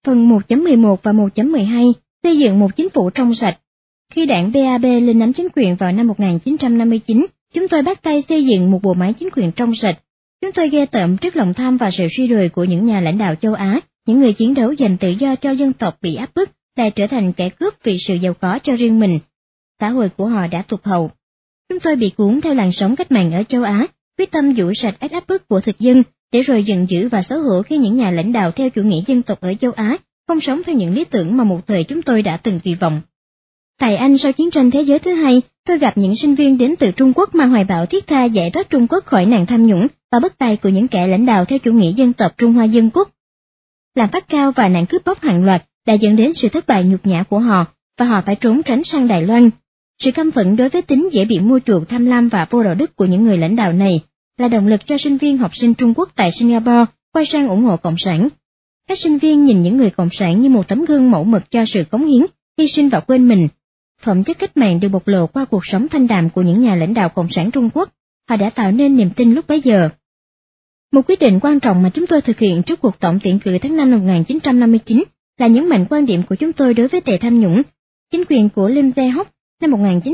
Phần 1.11 và 1.12 xây dựng một chính phủ trong sạch. Khi đảng BAB lên nắm chính quyền vào năm 1959, chúng tôi bắt tay xây dựng một bộ máy chính quyền trong sạch. Chúng tôi ghê tởm trước lòng tham và sự suy đồi của những nhà lãnh đạo châu Á, những người chiến đấu giành tự do cho dân tộc bị áp bức, lại trở thành kẻ cướp vì sự giàu có cho riêng mình. Xã hội của họ đã tụt hậu. Chúng tôi bị cuốn theo làn sóng cách mạng ở châu Á, quyết tâm dũ sạch áp bức của thực dân, để rồi giận dữ và xấu hổ khi những nhà lãnh đạo theo chủ nghĩa dân tộc ở châu Á không sống theo những lý tưởng mà một thời chúng tôi đã từng kỳ vọng. Tại Anh sau chiến tranh thế giới thứ hai, tôi gặp những sinh viên đến từ Trung Quốc mang hoài bão thiết tha giải thoát Trung Quốc khỏi nạn tham nhũng và bất tài của những kẻ lãnh đạo theo chủ nghĩa dân tộc Trung Hoa Dân Quốc. Lạm phát cao và nạn cướp bóc hàng loạt đã dẫn đến sự thất bại nhục nhã của họ, và họ phải trốn tránh sang Đài Loan. Sự căm phẫn đối với tính dễ bị mua chuộc, tham lam và vô đạo đức của những người lãnh đạo này là động lực cho sinh viên học sinh Trung Quốc tại Singapore quay sang ủng hộ Cộng sản. Các sinh viên nhìn những người Cộng sản như một tấm gương mẫu mực cho sự cống hiến, hy sinh và quên mình. Phẩm chất cách mạng được bộc lộ qua cuộc sống thanh đạm của những nhà lãnh đạo Cộng sản Trung Quốc. Họ đã tạo nên niềm tin lúc bấy giờ. Một quyết định quan trọng mà chúng tôi thực hiện trước cuộc tổng tuyển cử tháng 5 năm 1959 là nhấn mạnh quan điểm của chúng tôi đối với tệ tham nhũng. Chính quyền của Lim Tae-hok năm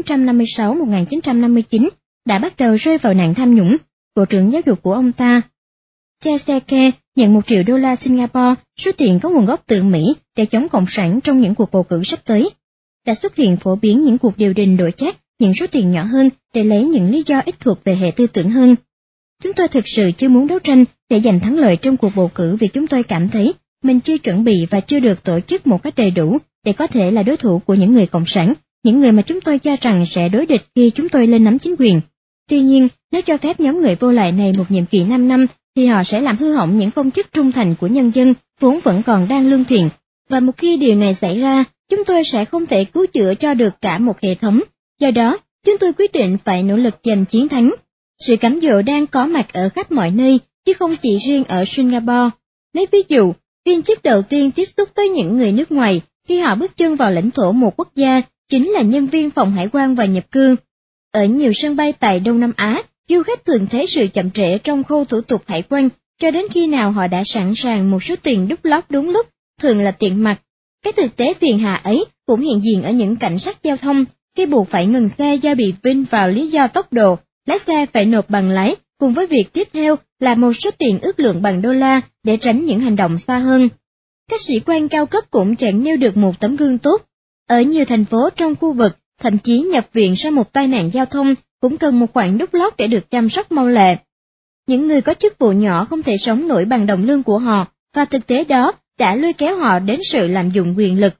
1956-1959 đã bắt đầu rơi vào nạn tham nhũng. Bộ trưởng giáo dục của ông ta, Cha Seke, nhận $1 triệu Singapore, số tiền có nguồn gốc từ Mỹ, để chống Cộng sản trong những cuộc bầu cử sắp tới. Đã xuất hiện phổ biến những cuộc điều đình đổi chác, những số tiền nhỏ hơn để lấy những lý do ít thuộc về hệ tư tưởng hơn. Chúng tôi thực sự chưa muốn đấu tranh để giành thắng lợi trong cuộc bầu cử vì chúng tôi cảm thấy mình chưa chuẩn bị và chưa được tổ chức một cách đầy đủ để có thể là đối thủ của những người Cộng sản, những người mà chúng tôi cho rằng sẽ đối địch khi chúng tôi lên nắm chính quyền. Tuy nhiên, nếu cho phép nhóm người vô lại này một nhiệm kỳ 5 năm, thì họ sẽ làm hư hỏng những công chức trung thành của nhân dân vốn vẫn còn đang lương thiện. Và một khi điều này xảy ra, chúng tôi sẽ không thể cứu chữa cho được cả một hệ thống. Do đó, chúng tôi quyết định phải nỗ lực giành chiến thắng. Sự cám dỗ đang có mặt ở khắp mọi nơi, chứ không chỉ riêng ở Singapore. Lấy ví dụ, viên chức đầu tiên tiếp xúc với những người nước ngoài khi họ bước chân vào lãnh thổ một quốc gia chính là nhân viên phòng hải quan và nhập cư. Ở nhiều sân bay tại Đông Nam Á, du khách thường thấy sự chậm trễ trong khâu thủ tục hải quan, cho đến khi nào họ đã sẵn sàng một số tiền đút lót đúng lúc, thường là tiền mặt. Cái thực tế phiền hà ấy cũng hiện diện ở những cảnh sát giao thông, khi buộc phải ngừng xe do bị vin vào lý do tốc độ, lái xe phải nộp bằng lái, cùng với việc tiếp theo là một số tiền ước lượng bằng đô la để tránh những hành động xa hơn. Các sĩ quan cao cấp cũng chẳng nêu được một tấm gương tốt. Ở nhiều thành phố trong khu vực, thậm chí nhập viện sau một tai nạn giao thông cũng cần một khoản đút lót để được chăm sóc mau lẹ. Những người có chức vụ nhỏ không thể sống nổi bằng đồng lương của họ, và thực tế đó đã lôi kéo họ đến sự lạm dụng quyền lực.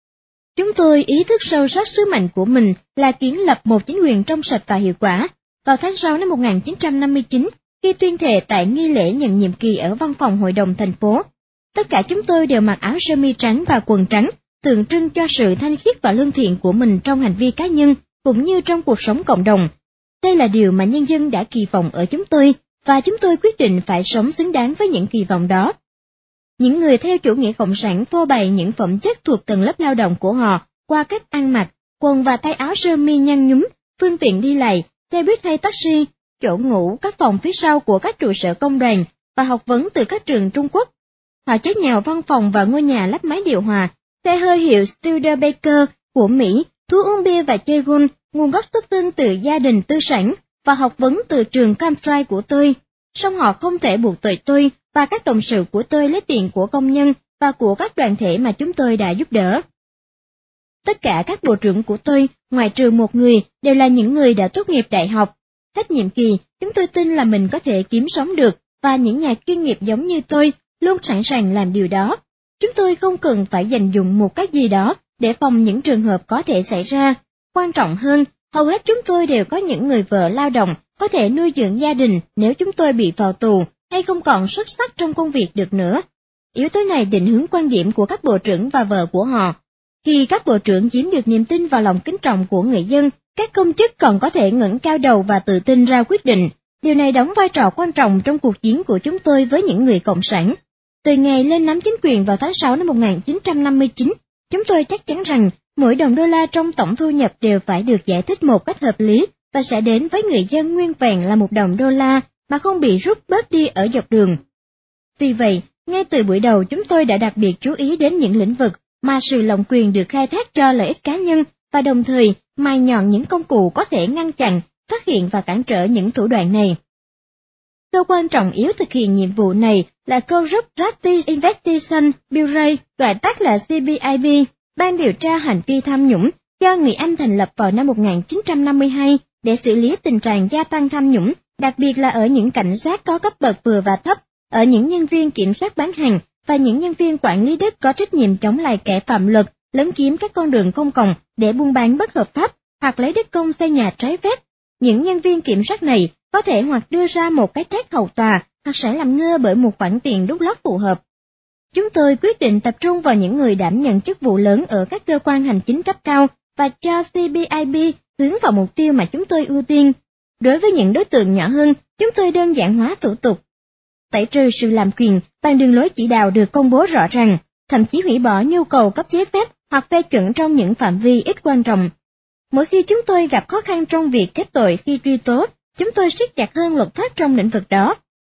Chúng tôi ý thức sâu sắc sứ mệnh của mình là kiến lập một chính quyền trong sạch và hiệu quả. Vào tháng 6 năm 1959, khi tuyên thệ tại nghi lễ nhận nhiệm kỳ ở văn phòng hội đồng thành phố, tất cả chúng tôi đều mặc áo sơ mi trắng và quần trắng, tượng trưng cho sự thanh khiết và lương thiện của mình trong hành vi cá nhân cũng như trong cuộc sống cộng đồng. Đây là điều mà nhân dân đã kỳ vọng ở chúng tôi, và chúng tôi quyết định phải sống xứng đáng với những kỳ vọng đó. Những người theo chủ nghĩa cộng sản phô bày những phẩm chất thuộc tầng lớp lao động của họ qua cách ăn mặc, quần và tay áo sơ mi nhăn nhúm, phương tiện đi lại, xe buýt hay taxi, chỗ ngủ, các phòng phía sau của các trụ sở công đoàn và học vấn từ các trường Trung Quốc. Họ chất nhào văn phòng và ngôi nhà lắp máy điều hòa, xe hơi hiệu Studebaker của Mỹ, thú uống bia và chơi golf, nguồn gốc xuất thân từ gia đình tư sản và học vấn từ trường Cambridge của tôi. Song họ không thể buộc tội tôi và các đồng sự của tôi lấy tiền của công nhân và của các đoàn thể mà chúng tôi đã giúp đỡ. Tất cả các bộ trưởng của tôi, ngoại trừ một người, đều là những người đã tốt nghiệp đại học. Hết nhiệm kỳ, chúng tôi tin là mình có thể kiếm sống được, và những nhà chuyên nghiệp giống như tôi luôn sẵn sàng làm điều đó. Chúng tôi không cần phải dành dụng một cách gì đó để phòng những trường hợp có thể xảy ra. Quan trọng hơn, hầu hết chúng tôi đều có những người vợ lao động, có thể nuôi dưỡng gia đình nếu chúng tôi bị vào tù hay không còn xuất sắc trong công việc được nữa. Yếu tố này định hướng quan điểm của các bộ trưởng và vợ của họ. Khi các bộ trưởng chiếm được niềm tin và lòng kính trọng của người dân, các công chức còn có thể ngẩng cao đầu và tự tin ra quyết định. Điều này đóng vai trò quan trọng trong cuộc chiến của chúng tôi với những người cộng sản. Từ ngày lên nắm chính quyền vào tháng 6 năm 1959, chúng tôi chắc chắn rằng mỗi đồng đô la trong tổng thu nhập đều phải được giải thích một cách hợp lý và sẽ đến với người dân nguyên vẹn là $1 mà không bị rút bớt đi ở dọc đường. Vì vậy, Ngay từ buổi đầu chúng tôi đã đặc biệt chú ý đến những lĩnh vực mà sự lộng quyền được khai thác cho lợi ích cá nhân và đồng thời mài nhọn những công cụ có thể ngăn chặn, phát hiện và cản trở những thủ đoạn này. Cơ quan trọng yếu thực hiện nhiệm vụ này là Corrupt Investigation Bureau, gọi tắt là CBIB, Ban điều tra hành vi tham nhũng do người Anh thành lập vào năm 1952 để xử lý tình trạng gia tăng tham nhũng, đặc biệt là ở những cảnh sát có cấp bậc vừa và thấp, ở những nhân viên kiểm soát bán hàng và những nhân viên quản lý đất có trách nhiệm chống lại kẻ phạm luật, lấn chiếm các con đường công cộng để buôn bán bất hợp pháp hoặc lấy đất công xây nhà trái phép. Những nhân viên kiểm soát này có thể hoặc đưa ra một cái trách hầu tòa hoặc sẽ làm ngơ bởi một khoản tiền đút lót phù hợp. Chúng tôi quyết định tập trung vào những người đảm nhận chức vụ lớn ở các cơ quan hành chính cấp cao và cho CBIB hướng vào mục tiêu mà chúng tôi ưu tiên. Đối với những đối tượng nhỏ hơn, chúng tôi đơn giản hóa thủ tục, tẩy trừ sự làm quyền bằng đường lối chỉ đạo được công bố rõ ràng, thậm chí hủy bỏ nhu cầu cấp giấy phép hoặc phê chuẩn trong những phạm vi ít quan trọng. Mỗi khi chúng tôi gặp khó khăn trong việc kết tội khi truy tố, chúng tôi siết chặt hơn luật pháp trong lĩnh vực đó.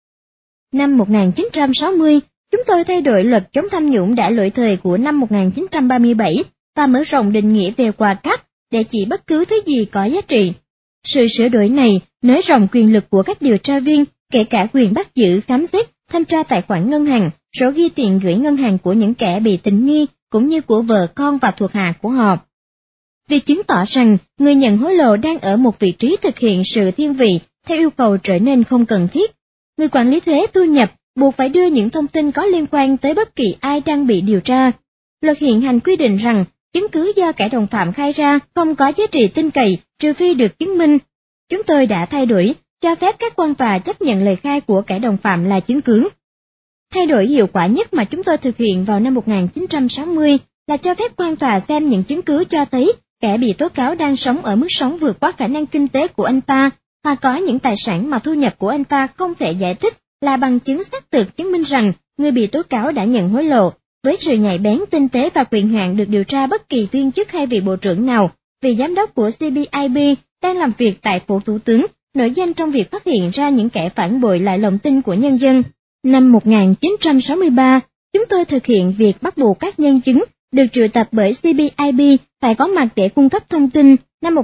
Năm 1960, chúng tôi thay đổi luật chống tham nhũng đã lỗi thời của năm 1937 và mở rộng định nghĩa về quà cáp để chỉ bất cứ thứ gì có giá trị. Sự sửa đổi này nới rộng quyền lực của các điều tra viên, kể cả quyền bắt giữ, khám xét, thanh tra tài khoản ngân hàng, sổ ghi tiền gửi ngân hàng của những kẻ bị tình nghi, cũng như của vợ con và thuộc hạ của họ. Việc chứng tỏ rằng người nhận hối lộ đang ở một vị trí thực hiện sự thiên vị theo yêu cầu trở nên không cần thiết. Người quản lý thuế thu nhập buộc phải đưa những thông tin có liên quan tới bất kỳ ai đang bị điều tra. Luật hiện hành quy định rằng chứng cứ do kẻ đồng phạm khai ra không có giá trị tin cậy trừ phi được chứng minh. Chúng tôi đã thay đổi, cho phép các quan tòa chấp nhận lời khai của kẻ đồng phạm là chứng cứ. Thay đổi hiệu quả nhất mà chúng tôi thực hiện vào năm 1960 là cho phép quan tòa xem những chứng cứ cho thấy kẻ bị tố cáo đang sống ở mức sống vượt quá khả năng kinh tế của anh ta, hoặc có những tài sản mà thu nhập của anh ta không thể giải thích là bằng chứng xác thực chứng minh rằng người bị tố cáo đã nhận hối lộ. Với sự nhạy bén, tinh tế và quyền hạn được điều tra bất kỳ viên chức hay vị bộ trưởng nào, vị giám đốc của CBIB đang làm việc tại phủ thủ tướng, nổi danh trong việc phát hiện ra những kẻ phản bội lại lòng tin của nhân dân. Năm 1963, chúng tôi thực hiện việc bắt buộc các nhân chứng được triệu tập bởi CBIB phải có mặt để cung cấp thông tin. Năm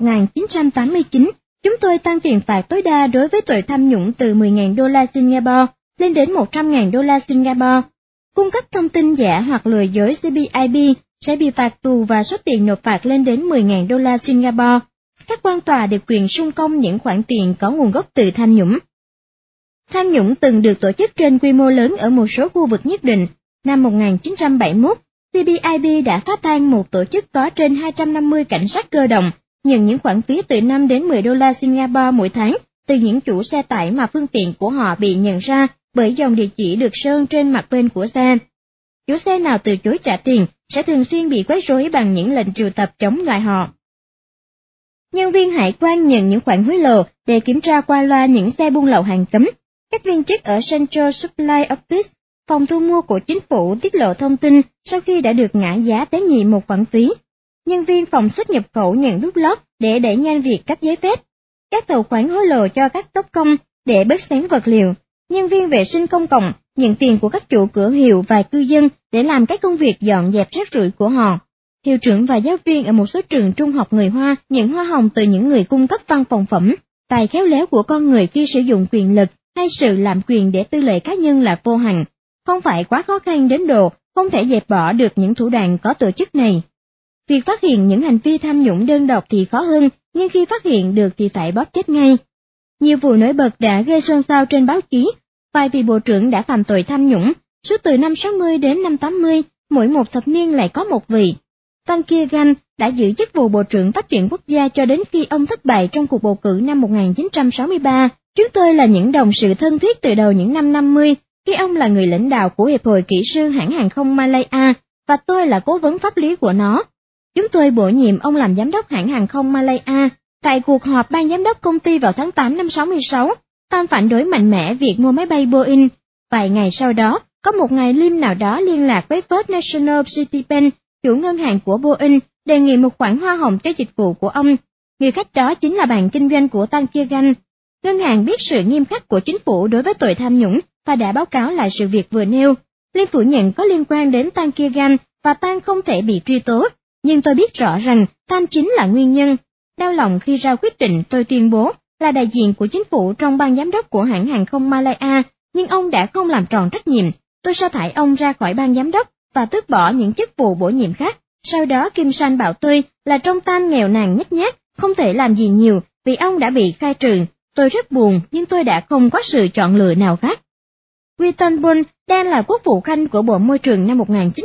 1989, chúng tôi tăng tiền phạt tối đa đối với tội tham nhũng từ 10.000 đô la Singapore lên đến 100.000 đô la Singapore. Cung cấp thông tin giả hoặc lừa dối CBIB sẽ bị phạt tù và số tiền nộp phạt lên đến 10.000 đô la Singapore. Các quan tòa được quyền sung công những khoản tiền có nguồn gốc từ tham nhũng. Tham nhũng từng được tổ chức trên quy mô lớn ở một số khu vực nhất định. Năm 1971, CBIB đã phá tan một tổ chức có trên 250 cảnh sát cơ động, nhận những khoản phí từ 5 đến 10 đô la Singapore mỗi tháng từ những chủ xe tải mà phương tiện của họ bị nhận ra bởi dòng địa chỉ được sơn trên mặt bên của xe. Chủ xe nào từ chối trả tiền sẽ thường xuyên bị quấy rối bằng những lệnh triệu tập chống lại họ. Nhân viên hải quan nhận những khoản hối lộ để kiểm tra qua loa những xe buôn lậu hàng cấm. Các viên chức ở Central Supply Office, phòng thu mua của chính phủ tiết lộ thông tin sau khi đã được ngã giá tế nhị một khoản phí. Nhân viên phòng xuất nhập khẩu nhận đút lót để đẩy nhanh việc cấp giấy phép. Các tàu khoán hối lộ cho các đốc công để bớt xén vật liệu. Nhân viên vệ sinh công cộng nhận tiền của các chủ cửa hiệu và cư dân để làm các công việc dọn dẹp rác rưởi của họ. Hiệu trưởng và giáo viên ở một số trường trung học người Hoa nhận hoa hồng từ những người cung cấp văn phòng phẩm. Tài khéo léo của con người khi sử dụng quyền lực hay sự làm quyền để tư lợi cá nhân là vô hạn. Không phải quá khó khăn đến độ không thể dẹp bỏ được những thủ đoạn có tổ chức này. Việc phát hiện những hành vi tham nhũng đơn độc thì khó hơn, nhưng khi phát hiện được thì phải bóp chết ngay. Nhiều vụ nổi bật đã gây xôn xao trên báo chí. Vài vị bộ trưởng đã phạm tội tham nhũng, suốt từ năm 60 đến năm 80, mỗi một thập niên lại có một vị. Tan Kia Gan đã giữ chức vụ Bộ trưởng Phát triển Quốc gia cho đến khi ông thất bại trong cuộc bầu cử năm 1963. Chúng tôi là những đồng sự thân thiết từ đầu những năm 50, khi ông là người lãnh đạo của Hiệp hội Kỹ sư hãng hàng không Malaya, và tôi là cố vấn pháp lý của nó. Chúng tôi bổ nhiệm ông làm giám đốc hãng hàng không Malaya. Tại cuộc họp ban giám đốc công ty vào tháng 8 năm 66, Tan phản đối mạnh mẽ việc mua máy bay Boeing. Vài ngày sau đó, có một ngài Lim nào đó liên lạc với First National Citibank, chủ ngân hàng của Boeing, đề nghị một khoản hoa hồng cho dịch vụ của ông. Người khách đó chính là bạn kinh doanh của Tan Kia Gan. Ngân hàng biết sự nghiêm khắc của chính phủ đối với tội tham nhũng và đã báo cáo lại sự việc vừa nêu. Liên phủ nhận có liên quan đến Tan Kiegan và Tan không thể bị truy tố, nhưng tôi biết rõ rằng Tan chính là nguyên nhân. Đau lòng khi ra quyết định tôi tuyên bố là đại diện của chính phủ trong ban giám đốc của hãng hàng không Malaya, nhưng ông đã không làm tròn trách nhiệm. Tôi sa thải ông ra khỏi ban giám đốc và tước bỏ những chức vụ bổ nhiệm khác. Sau đó Kim San bảo tôi là trong Tan nghèo nàn nhếch nhác, không thể làm gì nhiều vì ông đã bị khai trừ. Tôi rất buồn nhưng tôi đã không có sự chọn lựa nào khác. Wilton Bull đang là quốc vụ khanh của Bộ Môi trường năm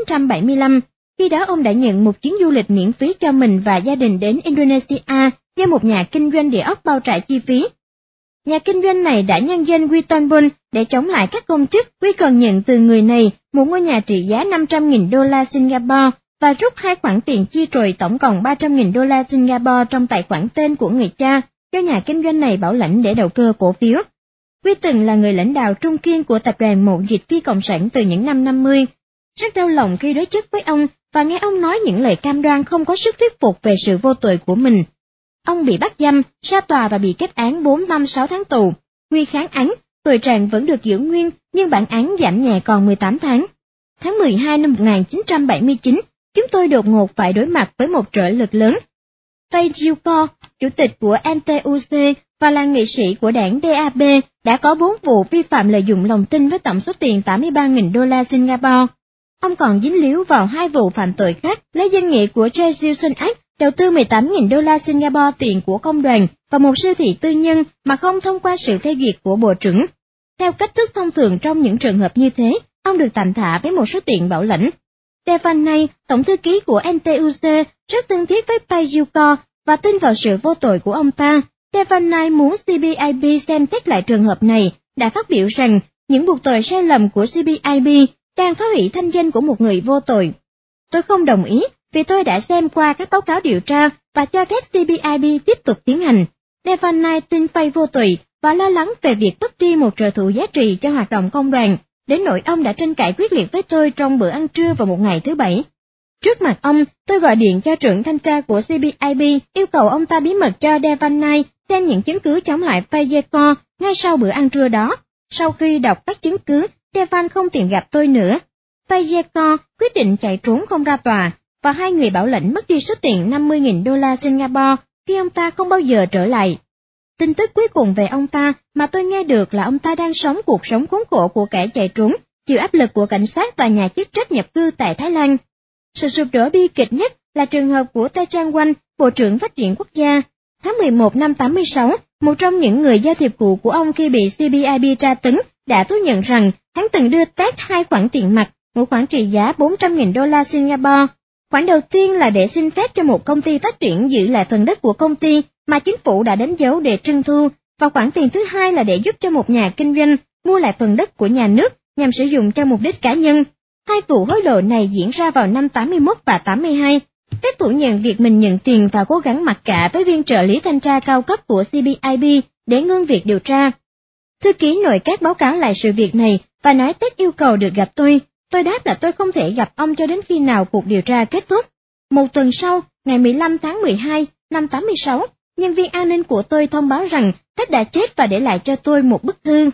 1975. Khi đó ông đã nhận một chuyến du lịch miễn phí cho mình và gia đình đến Indonesia do một nhà kinh doanh địa ốc bao trả chi phí. Nhà kinh doanh này đã nhân danh Wilton Bull để chống lại các công chức. Quy còn nhận từ người này một ngôi nhà trị giá 500.000 đô la Singapore và rút 2 khoản tiền chi rồi tổng cộng 300.000 đô la Singapore trong tài khoản tên của người cha cho nhà kinh doanh này bảo lãnh để đầu cơ cổ phiếu. Quy từng là người lãnh đạo trung kiên của tập đoàn mậu dịch phi cộng sản từ những năm 50. Rất đau lòng khi đối chất với ông và nghe ông nói những lời cam đoan không có sức thuyết phục về sự vô tội của mình. Ông bị bắt giam, ra tòa và bị kết án 4 năm 6 tháng tù. Quy kháng án, tội trạng vẫn được giữ nguyên nhưng bản án giảm nhẹ còn 18 tháng. Tháng 12 năm 1979, chúng tôi đột ngột phải đối mặt với một trở lực lớn. Phai Diu Co, chủ tịch của NTUC và là nghị sĩ của đảng DAB, đã có 4 vụ vi phạm lợi dụng lòng tin với tổng số tiền 83.000 đô la Singapore. Ông còn dính líu vào 2 vụ phạm tội khác, lấy danh nghĩa của Treasury Act đầu tư 18.000 đô la Singapore tiền của công đoàn và một siêu thị tư nhân mà không thông qua sự phê duyệt của bộ trưởng. Theo cách thức thông thường trong những trường hợp như thế, ông được tạm thả với một số tiền bảo lãnh. Devanay, tổng thư ký của NTUC, rất thân thiết với Phai Diu Co và tin vào sự vô tội của ông ta. Devanay muốn CBIB xem xét lại trường hợp này, đã phát biểu rằng những buộc tội sai lầm của CBIB đang phá hủy thanh danh của một người vô tội. Tôi không đồng ý vì tôi đã xem qua các báo cáo điều tra và cho phép CBIB tiếp tục tiến hành. Devanay tin Phai vô tội và lo lắng về việc mất đi một trợ thủ giá trị cho hoạt động công đoàn, đến nỗi ông đã tranh cãi quyết liệt với tôi trong bữa ăn trưa vào một ngày thứ Bảy. Trước mặt ông, tôi gọi điện cho trưởng thanh tra của CBIB, yêu cầu ông ta bí mật cho Devanay xem những chứng cứ chống lại Phai Yeco ngay sau bữa ăn trưa đó. Sau khi đọc các chứng cứ, Devan không tìm gặp tôi nữa. Phai Yeco quyết định chạy trốn không ra tòa, và 2 người bảo lãnh mất đi số tiền 50.000 đô la Singapore khi ông ta không bao giờ trở lại. Tin tức cuối cùng về ông ta mà tôi nghe được là ông ta đang sống cuộc sống khốn khổ của kẻ chạy trốn, chịu áp lực của cảnh sát và nhà chức trách nhập cư tại Thái Lan. Sự sụp đổ bi kịch nhất là trường hợp của Ta Trang Wanh, Bộ trưởng Phát triển Quốc gia. Tháng 11 năm 86, một trong những người giao thiệp cũ của ông khi bị CBIB tra tấn đã thú nhận rằng hắn từng đưa Ted 2 khoản tiền mặt, một khoản trị giá 400.000 đô la Singapore. Khoản đầu tiên là để xin phép cho một công ty phát triển giữ lại phần đất của công ty mà chính phủ đã đánh dấu để trưng thu, và khoản tiền thứ hai là để giúp cho một nhà kinh doanh mua lại phần đất của nhà nước nhằm sử dụng cho mục đích cá nhân. 2 vụ hối lộ này diễn ra vào năm 81 và 82. Ted phủ nhận việc mình nhận tiền và cố gắng mặc cả với viên trợ lý thanh tra cao cấp của CBIB để ngưng việc điều tra. Thư ký nội các báo cáo lại sự việc này và nói Ted yêu cầu được gặp tôi. Tôi đáp là tôi không thể gặp ông cho đến khi nào cuộc điều tra kết thúc. Một tuần sau, ngày 15 tháng 12 năm 86, nhân viên an ninh của tôi thông báo rằng Ted đã chết và để lại cho tôi một bức thư.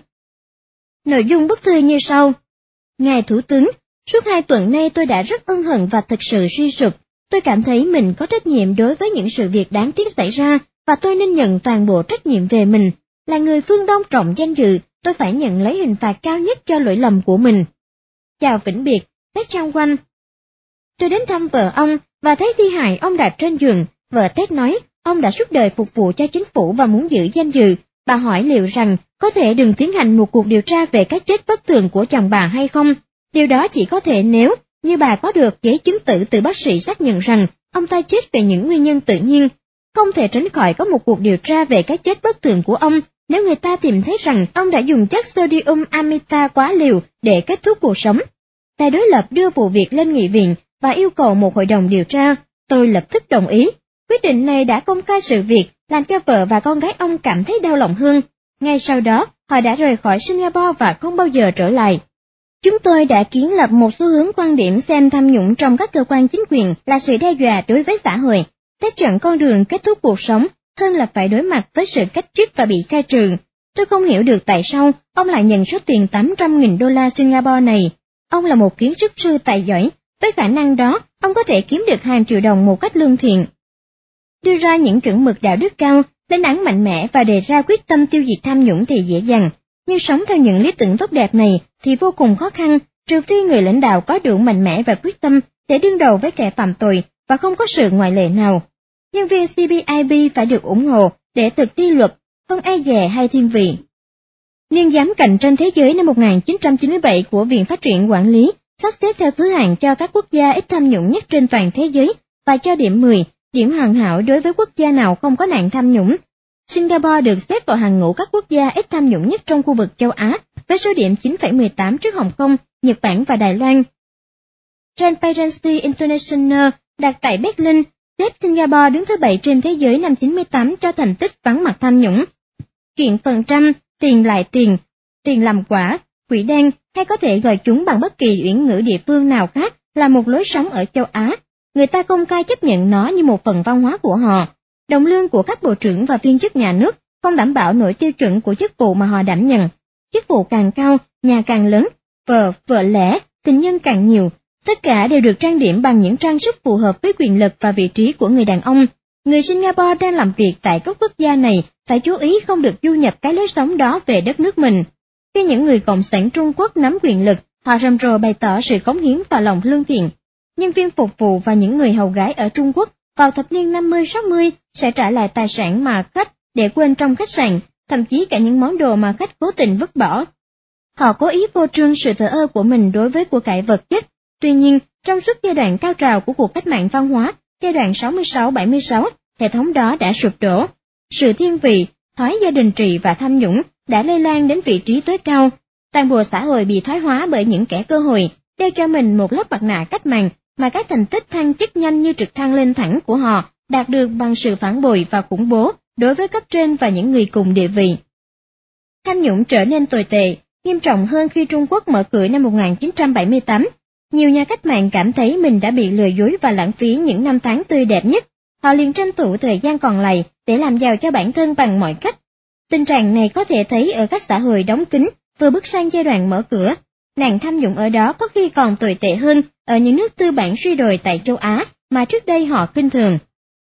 Nội dung bức thư như sau. Ngài Thủ tướng, suốt 2 tuần nay tôi đã rất ân hận và thực sự suy sụp. Tôi cảm thấy mình có trách nhiệm đối với những sự việc đáng tiếc xảy ra và tôi nên nhận toàn bộ trách nhiệm về mình. Là người phương Đông trọng danh dự, tôi phải nhận lấy hình phạt cao nhất cho lỗi lầm của mình. Chào vĩnh biệt, Ted Trang Wanh. Tôi đến thăm vợ ông và thấy thi hài ông đặt trên giường. Vợ Ted nói ông đã suốt đời phục vụ cho chính phủ và muốn giữ danh dự. Bà hỏi liệu rằng có thể đừng tiến hành một cuộc điều tra về cái chết bất thường của chồng bà hay không. Điều đó chỉ có thể nếu như bà có được giấy chứng tử từ bác sĩ xác nhận rằng ông ta chết về những nguyên nhân tự nhiên. Không thể tránh khỏi có một cuộc điều tra về cái chết bất thường của ông nếu người ta tìm thấy rằng ông đã dùng chất sodium amita quá liều để kết thúc cuộc sống. Phe đối lập đưa vụ việc lên nghị viện và yêu cầu một hội đồng điều tra. Tôi lập tức đồng ý. Quyết định này đã công khai sự việc, làm cho vợ và con gái ông cảm thấy đau lòng hơn. Ngay sau đó, họ đã rời khỏi Singapore và không bao giờ trở lại. Chúng tôi đã kiến lập một xu hướng quan điểm xem tham nhũng trong các cơ quan chính quyền là sự đe dọa đối với xã hội. Ted chọn con đường kết thúc cuộc sống hơn là phải đối mặt với sự cách chức và bị khai trừ. Tôi không hiểu được tại sao ông lại nhận số tiền 800.000 đô la Singapore này. Ông là một kiến trúc sư tài giỏi, với khả năng đó, ông có thể kiếm được hàng triệu đồng một cách lương thiện. Đưa ra những chuẩn mực đạo đức cao, lên án mạnh mẽ và đề ra quyết tâm tiêu diệt tham nhũng thì dễ dàng, nhưng sống theo những lý tưởng tốt đẹp này thì vô cùng khó khăn, trừ phi người lãnh đạo có đủ mạnh mẽ và quyết tâm để đương đầu với kẻ phạm tội và không có sự ngoại lệ nào. Nhân viên CBIB phải được ủng hộ để thực thi luật, không e dè hay thiên vị. Niên giám cạnh tranh thế giới năm 1997 của Viện Phát triển Quản lý sắp xếp theo thứ hạng cho các quốc gia ít tham nhũng nhất trên toàn thế giới và cho điểm 10, điểm hoàn hảo đối với quốc gia nào không có nạn tham nhũng. Singapore được xếp vào hàng ngũ các quốc gia ít tham nhũng nhất trong khu vực châu Á, với số điểm 9,18 trước Hồng Kông, Nhật Bản và Đài Loan. Transparency International đặt tại Berlin, xếp Singapore đứng thứ 7 trên thế giới năm 98 cho thành tích vắng mặt tham nhũng. Chuyện phần trăm, tiền lại tiền, tiền làm quả, quỹ đen, hay có thể gọi chúng bằng bất kỳ uyển ngữ địa phương nào khác là một lối sống ở châu Á. Người ta công khai chấp nhận nó như một phần văn hóa của họ. Đồng lương của các bộ trưởng và viên chức nhà nước không đảm bảo nổi tiêu chuẩn của chức vụ mà họ đảm nhận. Chức vụ càng cao, nhà càng lớn, vợ lẽ, tình nhân càng nhiều. Tất cả đều được trang điểm bằng những trang sức phù hợp với quyền lực và vị trí của người đàn ông. Người Singapore đang làm việc tại các quốc gia này phải chú ý không được du nhập cái lối sống đó về đất nước mình. Khi những người cộng sản Trung Quốc nắm quyền lực, họ rầm rộ bày tỏ sự cống hiến và lòng lương thiện. Nhân viên phục vụ và những người hầu gái ở Trung Quốc vào thập niên 50-60 sẽ trả lại tài sản mà khách để quên trong khách sạn, thậm chí cả những món đồ mà khách cố tình vứt bỏ. Họ cố ý phô trương sự thờ ơ của mình đối với của cải vật chất. Tuy nhiên, trong suốt giai đoạn cao trào của cuộc cách mạng văn hóa, giai đoạn 66-76, hệ thống đó đã sụp đổ. Sự thiên vị, thói gia đình trị và tham nhũng đã lây lan đến vị trí tối cao. Toàn bộ xã hội bị thoái hóa bởi những kẻ cơ hội, đeo cho mình một lớp mặt nạ cách mạng mà các thành tích thăng chức nhanh như trực thăng lên thẳng của họ đạt được bằng sự phản bội và khủng bố đối với cấp trên và những người cùng địa vị. Tham nhũng trở nên tồi tệ, nghiêm trọng hơn khi Trung Quốc mở cửa năm 1978. Nhiều nhà cách mạng cảm thấy mình đã bị lừa dối và lãng phí những năm tháng tươi đẹp nhất. Họ liền tranh thủ thời gian còn lại để làm giàu cho bản thân bằng mọi cách. Tình trạng này có thể thấy ở các xã hội đóng kín vừa bước sang giai đoạn mở cửa. Nạn tham nhũng ở đó có khi còn tồi tệ hơn ở những nước tư bản suy đồi tại châu Á mà trước đây họ khinh thường.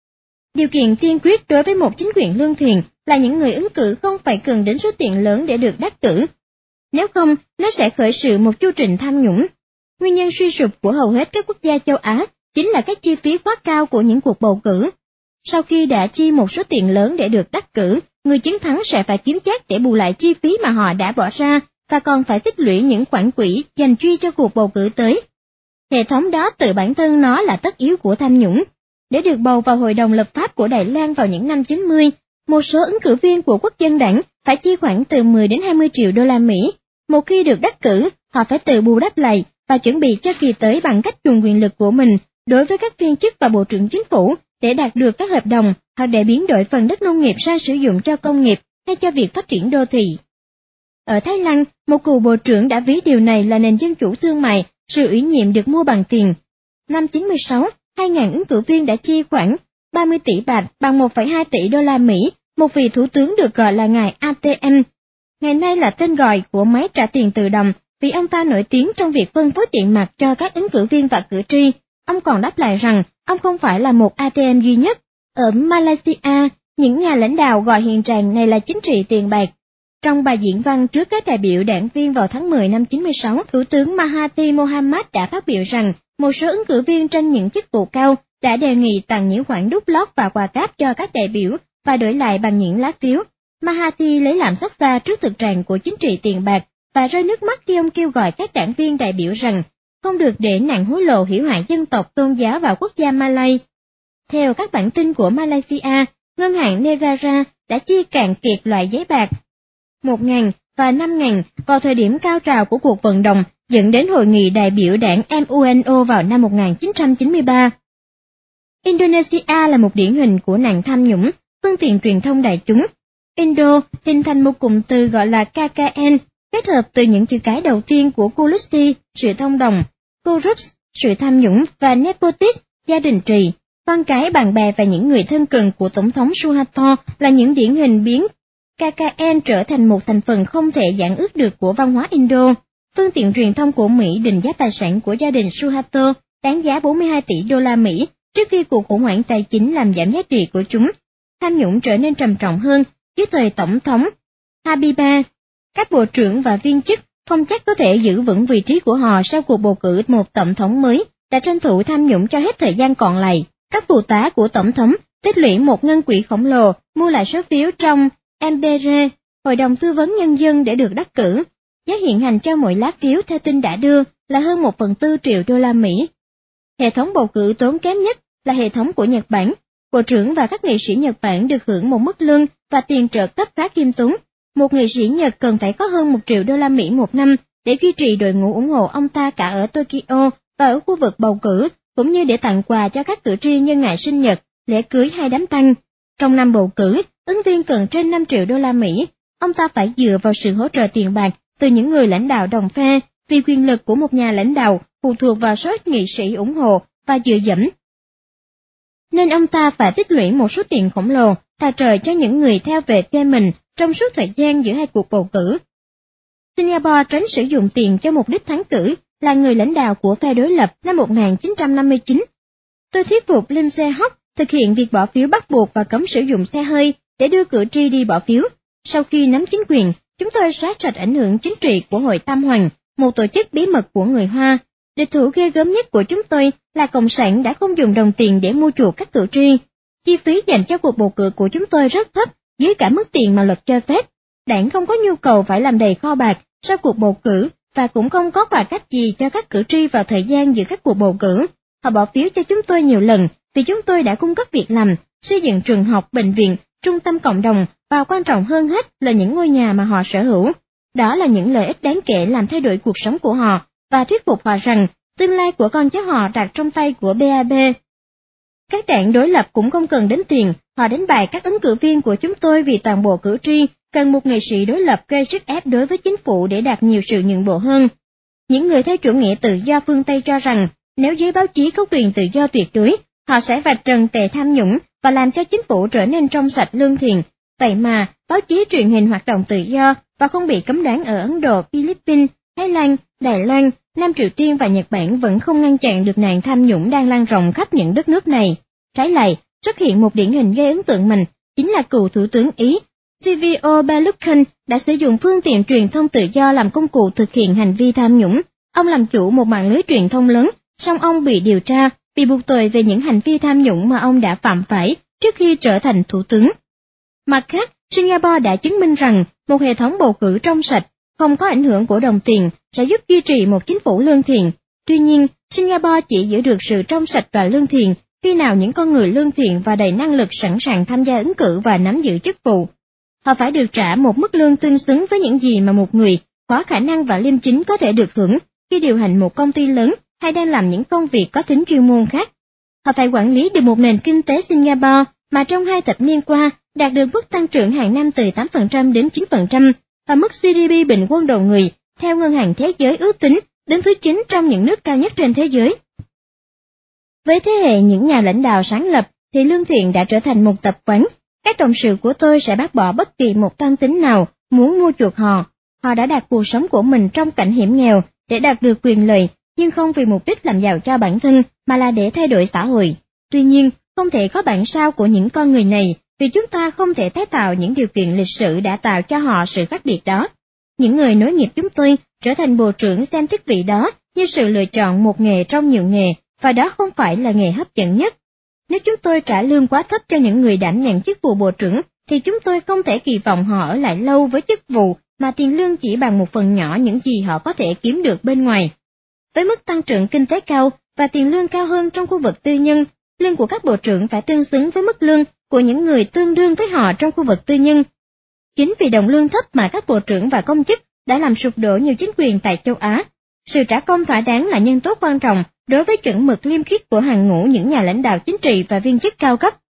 Điều kiện tiên quyết đối với một chính quyền lương thiện là những người ứng cử không phải cần đến số tiền lớn để được đắc cử. Nếu không, nó sẽ khởi sự một chu trình tham nhũng. Nguyên nhân suy sụp của hầu hết các quốc gia châu Á chính là các chi phí quá cao của những cuộc bầu cử. Sau khi đã chi một số tiền lớn để được đắc cử, người chiến thắng sẽ phải kiếm chác để bù lại chi phí mà họ đã bỏ ra, và còn phải tích lũy những khoản quỹ dành truy cho cuộc bầu cử tới. Hệ thống đó tự bản thân nó là tất yếu của tham nhũng. Để được bầu vào Hội đồng lập pháp của Đài Loan vào những năm 90, một số ứng cử viên của Quốc dân đảng phải chi khoảng từ 10 đến 20 triệu đô la Mỹ. Một khi được đắc cử, họ phải tự bù đắp lại và chuẩn bị cho kỳ tới bằng cách dùng quyền lực của mình đối với các viên chức và bộ trưởng chính phủ để đạt được các hợp đồng hoặc để biến đổi phần đất nông nghiệp sang sử dụng cho công nghiệp hay cho việc phát triển đô thị. Ở Thái Lan, một cựu bộ trưởng đã ví điều này là nền dân chủ thương mại, sự ủy nhiệm được mua bằng tiền. Năm 96, 2.000 ứng cử viên đã chi khoảng 30 tỷ bạt bằng 1,2 tỷ đô la Mỹ, một vị thủ tướng được gọi là ngài ATM. Ngày nay là tên gọi của máy trả tiền tự động vì ông ta nổi tiếng trong việc phân phối tiền mặt cho các ứng cử viên và cử tri. Ông còn đáp lại rằng ông không phải là một ATM duy nhất. Ở Malaysia, những nhà lãnh đạo gọi hiện trạng này là chính trị tiền bạc. Trong bài diễn văn trước các đại biểu đảng viên vào tháng 10 năm 96, Thủ tướng Mahathir Mohamad đã phát biểu rằng một số ứng cử viên tranh những chức vụ cao đã đề nghị tặng những khoản đút lót và quà cáp cho các đại biểu và đổi lại bằng những lá phiếu. Mahathir lấy làm xót xa trước thực trạng của chính trị tiền bạc và rơi nước mắt khi ông kêu gọi các đảng viên đại biểu rằng không được để nạn hối lộ hủy hoại dân tộc tôn giáo vào quốc gia Malay. Theo các bản tin của Malaysia, ngân hàng Negara đã chi cạn kiệt loại giấy bạc 1.000 và 5.000 vào thời điểm cao trào của cuộc vận động dẫn đến hội nghị đại biểu đảng MUNO vào năm 1993. Indonesia là một điển hình của nạn tham nhũng, phương tiện truyền thông đại chúng. Indo hình thành một cụm từ gọi là KKN, kết hợp từ những chữ cái đầu tiên của Kolusi, sự thông đồng, Corrupt, sự tham nhũng và Nepotism, gia đình trì. Con cái, bạn bè và những người thân cận của Tổng thống Suharto là những điển hình biến KKN trở thành một thành phần không thể giãn ước được của văn hóa Indo. phương tiện truyền thông của Mỹ định giá tài sản của gia đình Suharto đáng giá 42 tỷ đô la Mỹ trước khi cuộc khủng hoảng tài chính làm giảm giá trị của chúng. Tham nhũng trở nên trầm trọng hơn dưới thời Tổng thống Habibie. Các bộ trưởng và viên chức không chắc có thể giữ vững vị trí của họ sau cuộc bầu cử một tổng thống mới đã tranh thủ tham nhũng cho hết thời gian còn lại. Các phụ tá của tổng thống tích lũy một ngân quỹ khổng lồ mua lại số phiếu trong MPR, Hội đồng Tư vấn Nhân dân để được đắc cử. Giá hiện hành cho mỗi lá phiếu theo tin đã đưa là hơn 1/4 triệu đô la Mỹ. Hệ thống bầu cử tốn kém nhất là hệ thống của Nhật Bản. Bộ trưởng và các nghị sĩ Nhật Bản được hưởng một mức lương và tiền trợ cấp khá khiêm tốn. Một nghị sĩ Nhật cần phải có hơn 1 triệu đô la Mỹ một năm để duy trì đội ngũ ủng hộ ông ta cả ở Tokyo và ở khu vực bầu cử, cũng như để tặng quà cho các cử tri nhân ngày sinh nhật, lễ cưới hay đám tang. Trong năm bầu cử, ứng viên cần trên 5 triệu đô la Mỹ. Ông ta phải dựa vào sự hỗ trợ tiền bạc từ những người lãnh đạo đồng phe, vì quyền lực của một nhà lãnh đạo phụ thuộc vào số ít nghị sĩ ủng hộ và dựa dẫm. Nên ông ta phải tích lũy một số tiền khổng lồ, tài trợ cho những người theo về phe mình trong suốt thời gian giữa hai cuộc bầu cử. Singapore tránh sử dụng tiền cho mục đích thắng cử, là người lãnh đạo của phe đối lập năm 1959. Tôi thuyết phục Lim Se-hok thực hiện việc bỏ phiếu bắt buộc và cấm sử dụng xe hơi để đưa cử tri đi bỏ phiếu. Sau khi nắm chính quyền, chúng tôi xóa sạch ảnh hưởng chính trị của Hội Tam Hoàng, một tổ chức bí mật của người Hoa. Địch thủ ghê gớm nhất của chúng tôi là Cộng sản đã không dùng đồng tiền để mua chuộc các cử tri. Chi phí dành cho cuộc bầu cử của chúng tôi rất thấp, dưới cả mức tiền mà luật cho phép. Đảng không có nhu cầu phải làm đầy kho bạc sau cuộc bầu cử và cũng không có quà cáp gì cho các cử tri vào thời gian giữa các cuộc bầu cử. Họ bỏ phiếu cho chúng tôi nhiều lần vì chúng tôi đã cung cấp việc làm, xây dựng trường học, bệnh viện, trung tâm cộng đồng và quan trọng hơn hết là những ngôi nhà mà họ sở hữu. Đó là những lợi ích đáng kể làm thay đổi cuộc sống của họ và thuyết phục họ rằng tương lai của con cháu họ đặt trong tay của BAB. Các đảng đối lập cũng không cần đến tiền, họ đánh bại các ứng cử viên của chúng tôi vì toàn bộ cử tri cần một nghị sĩ đối lập gây sức ép đối với chính phủ để đạt nhiều sự nhượng bộ hơn. Những người theo chủ nghĩa tự do phương Tây cho rằng nếu giới báo chí có quyền tự do tuyệt đối, họ sẽ vạch trần tệ tham nhũng và làm cho chính phủ trở nên trong sạch lương thiện. Vậy mà, báo chí truyền hình hoạt động tự do và không bị cấm đoán ở Ấn Độ, Philippines, Thái Lan, Đài Loan, Nam Triều Tiên và Nhật Bản vẫn không ngăn chặn được nạn tham nhũng đang lan rộng khắp những đất nước này. Trái lại, xuất hiện một điển hình gây ấn tượng mình, chính là cựu Thủ tướng Ý, Silvio Berlusconi đã sử dụng phương tiện truyền thông tự do làm công cụ thực hiện hành vi tham nhũng. Ông làm chủ một mạng lưới truyền thông lớn, song ông bị điều tra, bị buộc tội về những hành vi tham nhũng mà ông đã phạm phải trước khi trở thành thủ tướng. Mặt khác, Singapore đã chứng minh rằng một hệ thống bầu cử trong sạch, không có ảnh hưởng của đồng tiền sẽ giúp duy trì một chính phủ lương thiện. Tuy nhiên, Singapore chỉ giữ được sự trong sạch và lương thiện khi nào những con người lương thiện và đầy năng lực sẵn sàng tham gia ứng cử và nắm giữ chức vụ. Họ phải được trả một mức lương tương xứng với những gì mà một người có khả năng và liêm chính có thể được hưởng khi điều hành một công ty lớn hay đang làm những công việc có tính chuyên môn khác. Họ phải quản lý được một nền kinh tế Singapore mà trong 2 thập niên qua đạt được mức tăng trưởng hàng năm từ 8% đến 9% và mức GDP bình quân đầu người theo Ngân hàng Thế giới ước tính đứng thứ 9 trong những nước cao nhất trên thế giới. Với thế hệ những nhà lãnh đạo sáng lập thì lương thiện đã trở thành một tập quán. Các đồng sự của tôi sẽ bác bỏ bất kỳ một toan tính nào muốn mua chuộc họ. Họ đã đặt cuộc sống của mình trong cảnh hiểm nghèo để đạt được quyền lợi, nhưng không vì mục đích làm giàu cho bản thân mà là để thay đổi xã hội. Tuy nhiên, không thể có bản sao của những con người này vì chúng ta không thể tái tạo những điều kiện lịch sử đã tạo cho họ sự khác biệt đó. Những người nối nghiệp chúng tôi trở thành bộ trưởng xem thiết vị đó như sự lựa chọn một nghề trong nhiều nghề, và đó không phải là nghề hấp dẫn nhất. Nếu chúng tôi trả lương quá thấp cho những người đảm nhận chức vụ bộ trưởng, thì chúng tôi không thể kỳ vọng họ ở lại lâu với chức vụ mà tiền lương chỉ bằng một phần nhỏ những gì họ có thể kiếm được bên ngoài. Với mức tăng trưởng kinh tế cao và tiền lương cao hơn trong khu vực tư nhân, lương của các bộ trưởng phải tương xứng với mức lương của những người tương đương với họ trong khu vực tư nhân. Chính vì đồng lương thấp mà các bộ trưởng và công chức đã làm sụp đổ nhiều chính quyền tại châu Á. Sự trả công thỏa đáng là nhân tố quan trọng đối với chuẩn mực liêm khiết của hàng ngũ những nhà lãnh đạo chính trị và viên chức cao cấp.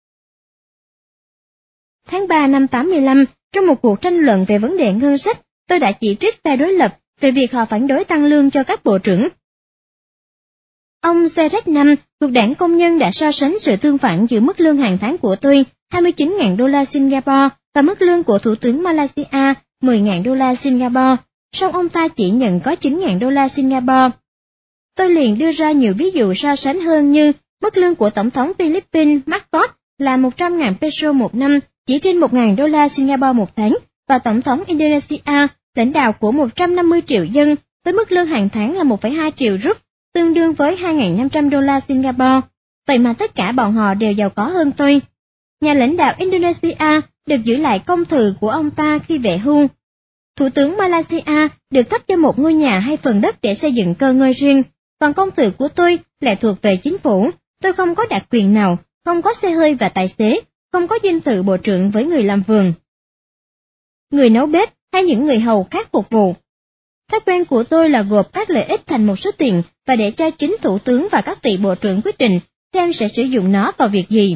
Tháng 3 năm 85, trong một cuộc tranh luận về vấn đề ngân sách, tôi đã chỉ trích phe đối lập về việc họ phản đối tăng lương cho các bộ trưởng. Ông Serek Nam thuộc Đảng Công nhân đã so sánh sự tương phản giữa mức lương hàng tháng của tôi, 29.000 đô la Singapore, và mức lương của Thủ tướng Malaysia, 10.000 đô la Singapore. song ông ta chỉ nhận có 9.000 đô la Singapore. Tôi liền đưa ra nhiều ví dụ so sánh hơn như mức lương của Tổng thống Philippines Marcos là 100.000 peso một năm, chỉ trên 1.000 đô la Singapore một tháng, và Tổng thống Indonesia, lãnh đạo của 150 triệu dân, với mức lương hàng tháng là 1,2 triệu rúp, tương đương với 2.500 đô la Singapore. Vậy mà tất cả bọn họ đều giàu có hơn tôi. Nhà lãnh đạo Indonesia được giữ lại công thừa của ông ta khi về hưu. Thủ tướng Malaysia được cấp cho một ngôi nhà hay phần đất để xây dựng cơ ngơi riêng, còn công thừa của tôi lại thuộc về chính phủ. Tôi không có đặc quyền nào, không có xe hơi và tài xế, không có dinh thự bộ trưởng với người làm vườn, người nấu bếp hay những người hầu khác phục vụ. Thói quen của tôi là gộp các lợi ích thành một số tiền và để cho chính thủ tướng và các vị bộ trưởng quyết định xem sẽ sử dụng nó vào việc gì.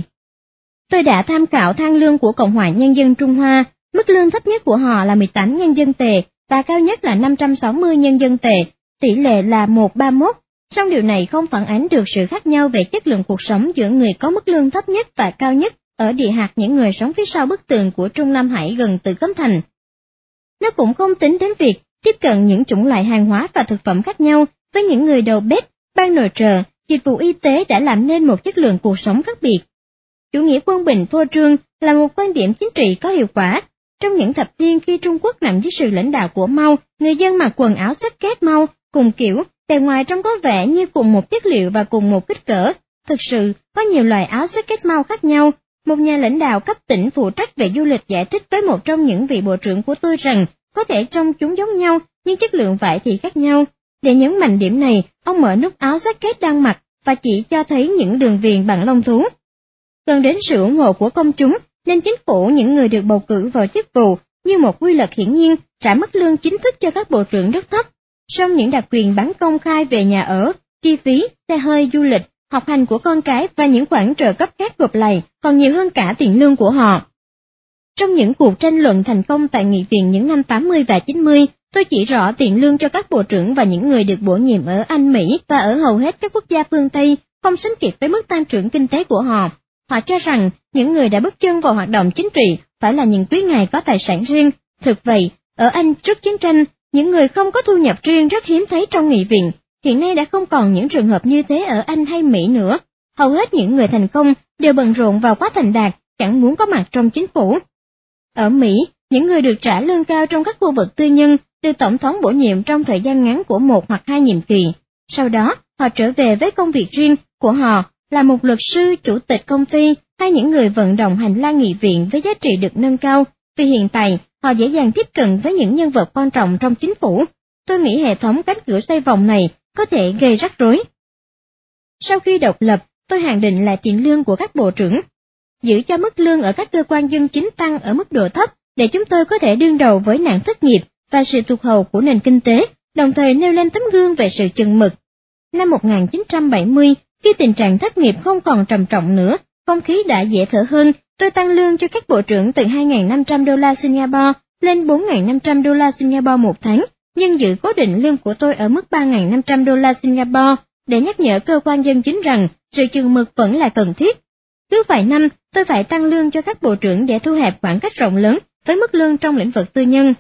Tôi đã tham khảo thang lương của Cộng hòa Nhân dân Trung Hoa, mức lương thấp nhất của họ là 18 nhân dân tệ và cao nhất là 560 nhân dân tệ, tỷ lệ là 1:31. Song điều này không phản ánh được sự khác nhau về chất lượng cuộc sống giữa người có mức lương thấp nhất và cao nhất ở địa hạt những người sống phía sau bức tường của Trung Nam Hải gần Tử Cấm Thành. Nó cũng không tính đến việc tiếp cận những chủng loại hàng hóa và thực phẩm khác nhau với những người đầu bếp, ban nội trợ, dịch vụ y tế đã làm nên một chất lượng cuộc sống khác biệt. Chủ nghĩa quân bình phô trương là một quan điểm chính trị có hiệu quả. Trong những thập niên khi Trung Quốc nằm dưới sự lãnh đạo của Mao, người dân mặc quần áo xách két Mao, cùng kiểu, bề ngoài trông có vẻ như cùng một chất liệu và cùng một kích cỡ. Thực sự, có nhiều loại áo xách két Mao khác nhau. Một nhà lãnh đạo cấp tỉnh phụ trách về du lịch giải thích với một trong những vị bộ trưởng của tôi rằng có thể trông chúng giống nhau, nhưng chất lượng vải thì khác nhau. Để nhấn mạnh điểm này, ông mở nút áo jacket đang mặc và chỉ cho thấy những đường viền bằng lông thú. Cần đến sự ủng hộ của công chúng, nên chính phủ những người được bầu cử vào chức vụ như một quy luật hiển nhiên trả mức lương chính thức cho các bộ trưởng rất thấp. Song những đặc quyền bán công khai về nhà ở, chi phí, xe hơi, du lịch, học hành của con cái và những khoản trợ cấp khác gộp lại còn nhiều hơn cả tiền lương của họ. Trong những cuộc tranh luận thành công tại nghị viện những năm 80 và 90, tôi chỉ rõ tiền lương cho các bộ trưởng và những người được bổ nhiệm ở Anh, Mỹ và ở hầu hết các quốc gia phương Tây không sánh kịp với mức tăng trưởng kinh tế của họ. Họ cho rằng những người đã bước chân vào hoạt động chính trị phải là những quý ngài có tài sản riêng. Thực vậy, ở Anh trước chiến tranh, những người không có thu nhập riêng rất hiếm thấy trong nghị viện. Hiện nay đã không còn những trường hợp như thế ở Anh hay Mỹ nữa. Hầu hết những người thành công đều bận rộn vào quá thành đạt, chẳng muốn có mặt trong chính phủ. Ở Mỹ, những người được trả lương cao trong các khu vực tư nhân được tổng thống bổ nhiệm trong thời gian ngắn của 1 hoặc 2 nhiệm kỳ. Sau đó, họ trở về với công việc riêng của họ là một luật sư, chủ tịch công ty hay những người vận động hành lang nghị viện với giá trị được nâng cao, vì hiện tại họ dễ dàng tiếp cận với những nhân vật quan trọng trong chính phủ. Tôi nghĩ hệ thống cánh cửa xoay vòng này có thể gây rắc rối. Sau khi độc lập, tôi hạn định lại tiền lương của các bộ trưởng, giữ cho mức lương ở các cơ quan dân chính tăng ở mức độ thấp để chúng tôi có thể đương đầu với nạn thất nghiệp và sự tụt hậu của nền kinh tế, đồng thời nêu lên tấm gương về sự chừng mực. Năm 1970, khi tình trạng thất nghiệp không còn trầm trọng nữa, không khí đã dễ thở hơn, tôi tăng lương cho các bộ trưởng từ 2.500 đô la Singapore lên 4.500 đô la Singapore một tháng, nhưng giữ cố định lương của tôi ở mức 3.500 đô la Singapore để nhắc nhở cơ quan dân chính rằng sự chừng mực vẫn là cần thiết. Cứ vài năm, tôi phải tăng lương cho các bộ trưởng để thu hẹp khoảng cách rộng lớn với mức lương trong lĩnh vực tư nhân.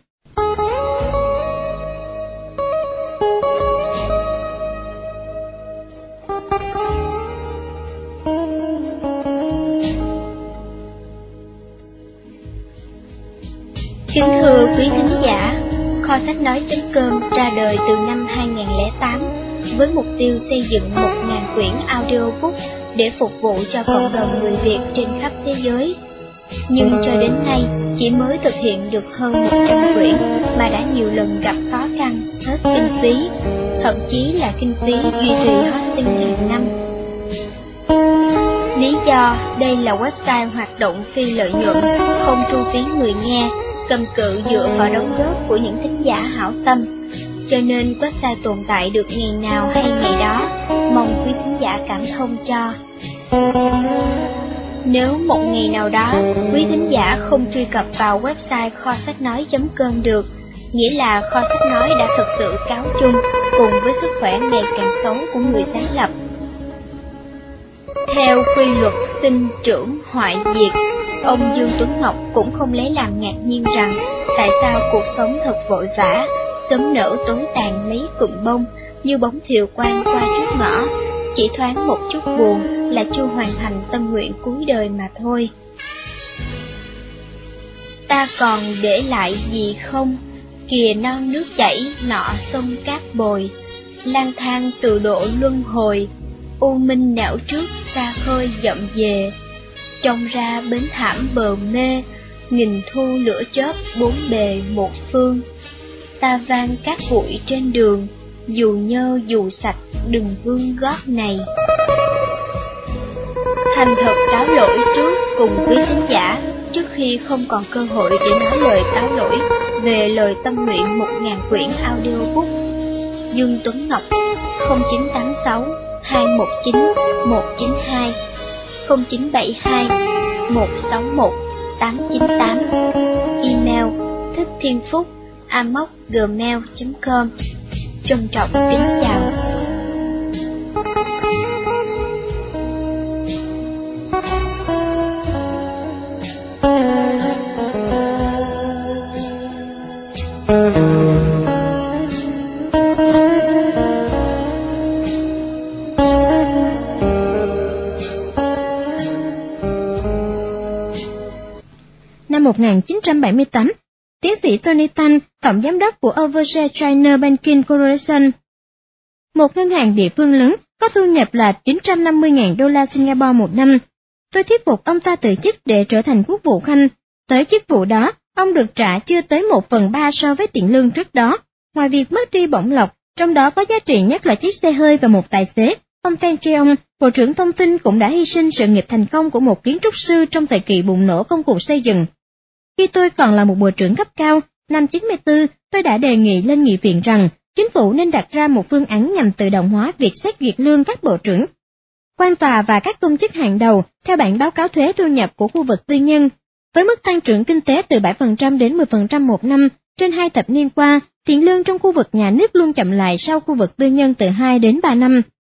Kính thưa quý thính giả, Kho Sách Nói.com ra đời từ năm 2008 với mục tiêu xây dựng 1.000 quyển audiobook để phục vụ cho cộng đồng người Việt trên khắp thế giới. Nhưng cho đến nay chỉ mới thực hiện được hơn 100 quyển mà đã nhiều lần gặp khó khăn, hết kinh phí, thậm chí là kinh phí duy trì hosting hàng năm. Lý do đây là website hoạt động phi lợi nhuận, không thu phí người nghe, cầm cự dựa vào đóng góp của những thính giả hảo tâm, cho nên website tồn tại được ngày nào hay ngày đó, mong quý thính giả cảm thông cho. Nếu một ngày nào đó quý thính giả không truy cập vào website Kho Sách Nói.com được, nghĩa là Kho Sách Nói đã thực sự cáo chung cùng với sức khỏe ngày càng xấu của người sáng lập. Theo quy luật sinh trưởng hoại diệt, ông Dương Tuấn Ngọc cũng không lấy làm ngạc nhiên rằng tại sao cuộc sống thật vội vã, sớm nở tối tàn mấy cụm bông như bóng thiều quang qua trước ngõ, chỉ thoáng một chút buồn là chưa hoàn thành tâm nguyện cuối đời mà thôi. Ta còn để lại gì không? Kìa non nước chảy nọ sông cát bồi, lang thang từ độ luân hồi, u minh não trước xa khơi dậm về, trông ra bến thảm bờ mê, nghìn thu lửa chớp bốn bề một phương. Ta vang cát bụi trên đường, dù nhơ dù sạch đừng vương gót này. Thành thật cáo lỗi trước cùng quý thính giả, trước khi không còn cơ hội để nói lời cáo lỗi về lời tâm nguyện 1000 quyển audiobook. Dương Tuấn Ngọc 0986 219 192 0972 161 898. Email thickthienphúc@gmail.com. Trân trọng kính chào. Năm 1978, tiến sĩ Tony Tan, tổng giám đốc của Overseas China Banking Corporation, một ngân hàng địa phương lớn có thu nhập là 950.000 đô la Singapore một năm. Tôi thuyết phục ông ta từ chức để trở thành quốc vụ khanh. Tới chức vụ đó, ông được trả chưa tới 1/3 so với tiền lương trước đó. Ngoài việc mất đi bổng lộc, trong đó có giá trị nhất là chiếc xe hơi và một tài xế, ông Tan Cheong, Bộ trưởng Thông tin cũng đã hy sinh sự nghiệp thành công của một kiến trúc sư trong thời kỳ bùng nổ công cuộc xây dựng. Khi tôi còn là một bộ trưởng cấp cao, năm 94, tôi đã đề nghị lên nghị viện rằng chính phủ nên đặt ra một phương án nhằm tự động hóa việc xét duyệt lương các bộ trưởng, quan tòa và các công chức hàng đầu theo bản báo cáo thuế thu nhập của khu vực tư nhân. Với mức tăng trưởng kinh tế từ 7% đến 10% một năm trên 2 thập niên qua, tiền lương trong khu vực nhà nước luôn chậm lại sau khu vực tư nhân từ 2 đến 3 năm.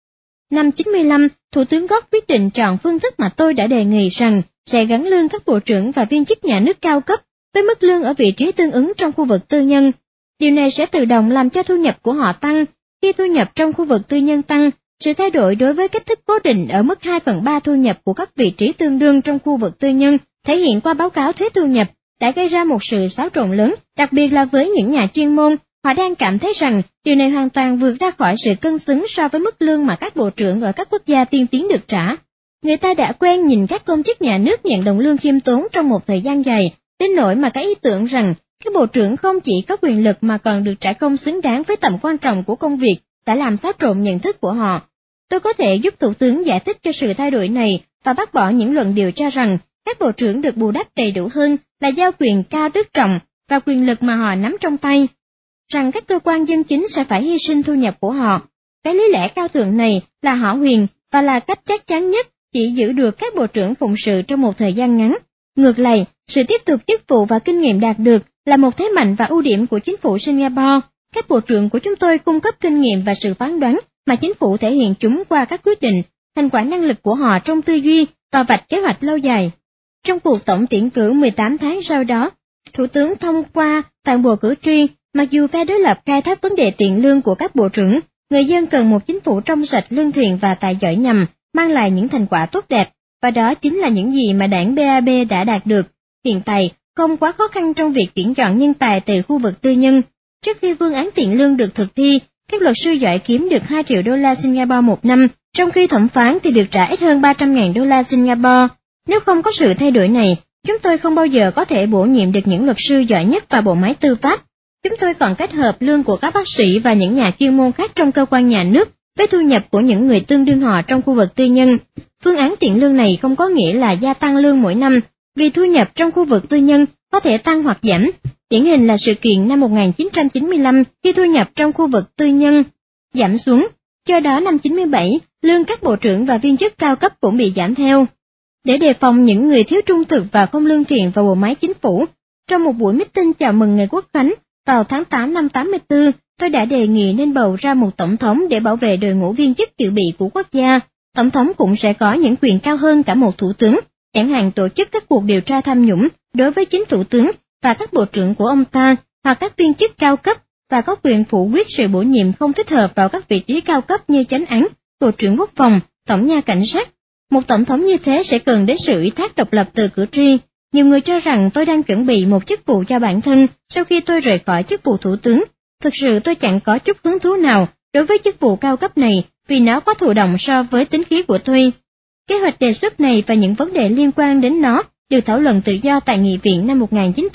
Năm 95, Thủ tướng Gordon quyết định chọn phương thức mà tôi đã đề nghị rằng sẽ gắn lương các bộ trưởng và viên chức nhà nước cao cấp với mức lương ở vị trí tương ứng trong khu vực tư nhân. Điều này sẽ tự động làm cho thu nhập của họ tăng. Khi thu nhập trong khu vực tư nhân tăng, sự thay đổi đối với cách thức cố định ở mức 2/3 thu nhập của các vị trí tương đương trong khu vực tư nhân thể hiện qua báo cáo thuế thu nhập đã gây ra một sự xáo trộn lớn, đặc biệt là với những nhà chuyên môn. Họ đang cảm thấy rằng điều này hoàn toàn vượt ra khỏi sự cân xứng so với mức lương mà các bộ trưởng ở các quốc gia tiên tiến được trả. Người ta đã quen nhìn các công chức nhà nước nhận đồng lương khiêm tốn trong một thời gian dài, đến nỗi mà cái ý tưởng rằng các bộ trưởng không chỉ có quyền lực mà còn được trả công xứng đáng với tầm quan trọng của công việc đã làm xáo trộn nhận thức của họ. Tôi có thể giúp Thủ tướng giải thích cho sự thay đổi này và bác bỏ những luận điệu cho rằng các bộ trưởng được bù đắp đầy đủ hơn là giao quyền cao đức trọng và quyền lực mà họ nắm trong tay, rằng các cơ quan dân chính sẽ phải hy sinh thu nhập của họ. Cái lý lẽ cao thượng này là hão huyền và là cách chắc chắn nhất chỉ giữ được các bộ trưởng phụng sự trong một thời gian ngắn. Ngược lại, sự tiếp tục chức vụ và kinh nghiệm đạt được là một thế mạnh và ưu điểm của chính phủ Singapore. Các bộ trưởng của chúng tôi cung cấp kinh nghiệm và sự phán đoán mà chính phủ thể hiện chúng qua các quyết định, thành quả năng lực của họ trong tư duy và vạch kế hoạch lâu dài. Trong cuộc tổng tuyển cử 18 tháng sau đó, Thủ tướng thông qua toàn bộ cử tri, mặc dù phe đối lập khai thác vấn đề tiền lương của các bộ trưởng, người dân cần một chính phủ trong sạch, lương thiện và tài giỏi nhằm mang lại những thành quả tốt đẹp, và đó chính là những gì mà đảng BAB đã đạt được. Hiện tại, không quá khó khăn trong việc tuyển chọn nhân tài từ khu vực tư nhân. Trước khi phương án tiền lương được thực thi, các luật sư giỏi kiếm được 2 triệu đô la Singapore một năm, trong khi thẩm phán thì được trả ít hơn 300.000 đô la Singapore. Nếu không có sự thay đổi này, chúng tôi không bao giờ có thể bổ nhiệm được những luật sư giỏi nhất vào bộ máy tư pháp. Chúng tôi còn kết hợp lương của các bác sĩ và những nhà chuyên môn khác trong cơ quan nhà nước với thu nhập của những người tương đương họ trong khu vực tư nhân. Phương án tiền lương này không có nghĩa là gia tăng lương mỗi năm, vì thu nhập trong khu vực tư nhân có thể tăng hoặc giảm. Điển hình là sự kiện năm 1995 khi thu nhập trong khu vực tư nhân giảm xuống. Do đó năm 97, lương các bộ trưởng và viên chức cao cấp cũng bị giảm theo. Để đề phòng những người thiếu trung thực và không lương thiện vào bộ máy chính phủ, trong một buổi meeting chào mừng ngày Quốc khánh vào tháng 8 năm 84, tôi đã đề nghị nên bầu ra một tổng thống để bảo vệ đội ngũ viên chức dự bị của quốc gia. Tổng thống cũng sẽ có những quyền cao hơn cả một thủ tướng, chẳng hạn tổ chức các cuộc điều tra tham nhũng đối với chính thủ tướng và các bộ trưởng của ông ta, hoặc các viên chức cao cấp, và có quyền phủ quyết sự bổ nhiệm không thích hợp vào các vị trí cao cấp như chánh án, bộ trưởng quốc phòng, tổng nha cảnh sát. Một tổng thống như thế sẽ cần đến sự ủy thác độc lập từ cử tri. Nhiều người cho rằng tôi đang chuẩn bị một chức vụ cho bản thân sau khi tôi rời khỏi chức vụ thủ tướng. Thực sự tôi chẳng có chút hứng thú nào đối với chức vụ cao cấp này vì nó quá thụ động so với tính khí của tôi. Kế hoạch đề xuất này và những vấn đề liên quan đến nó được thảo luận tự do tại Nghị viện năm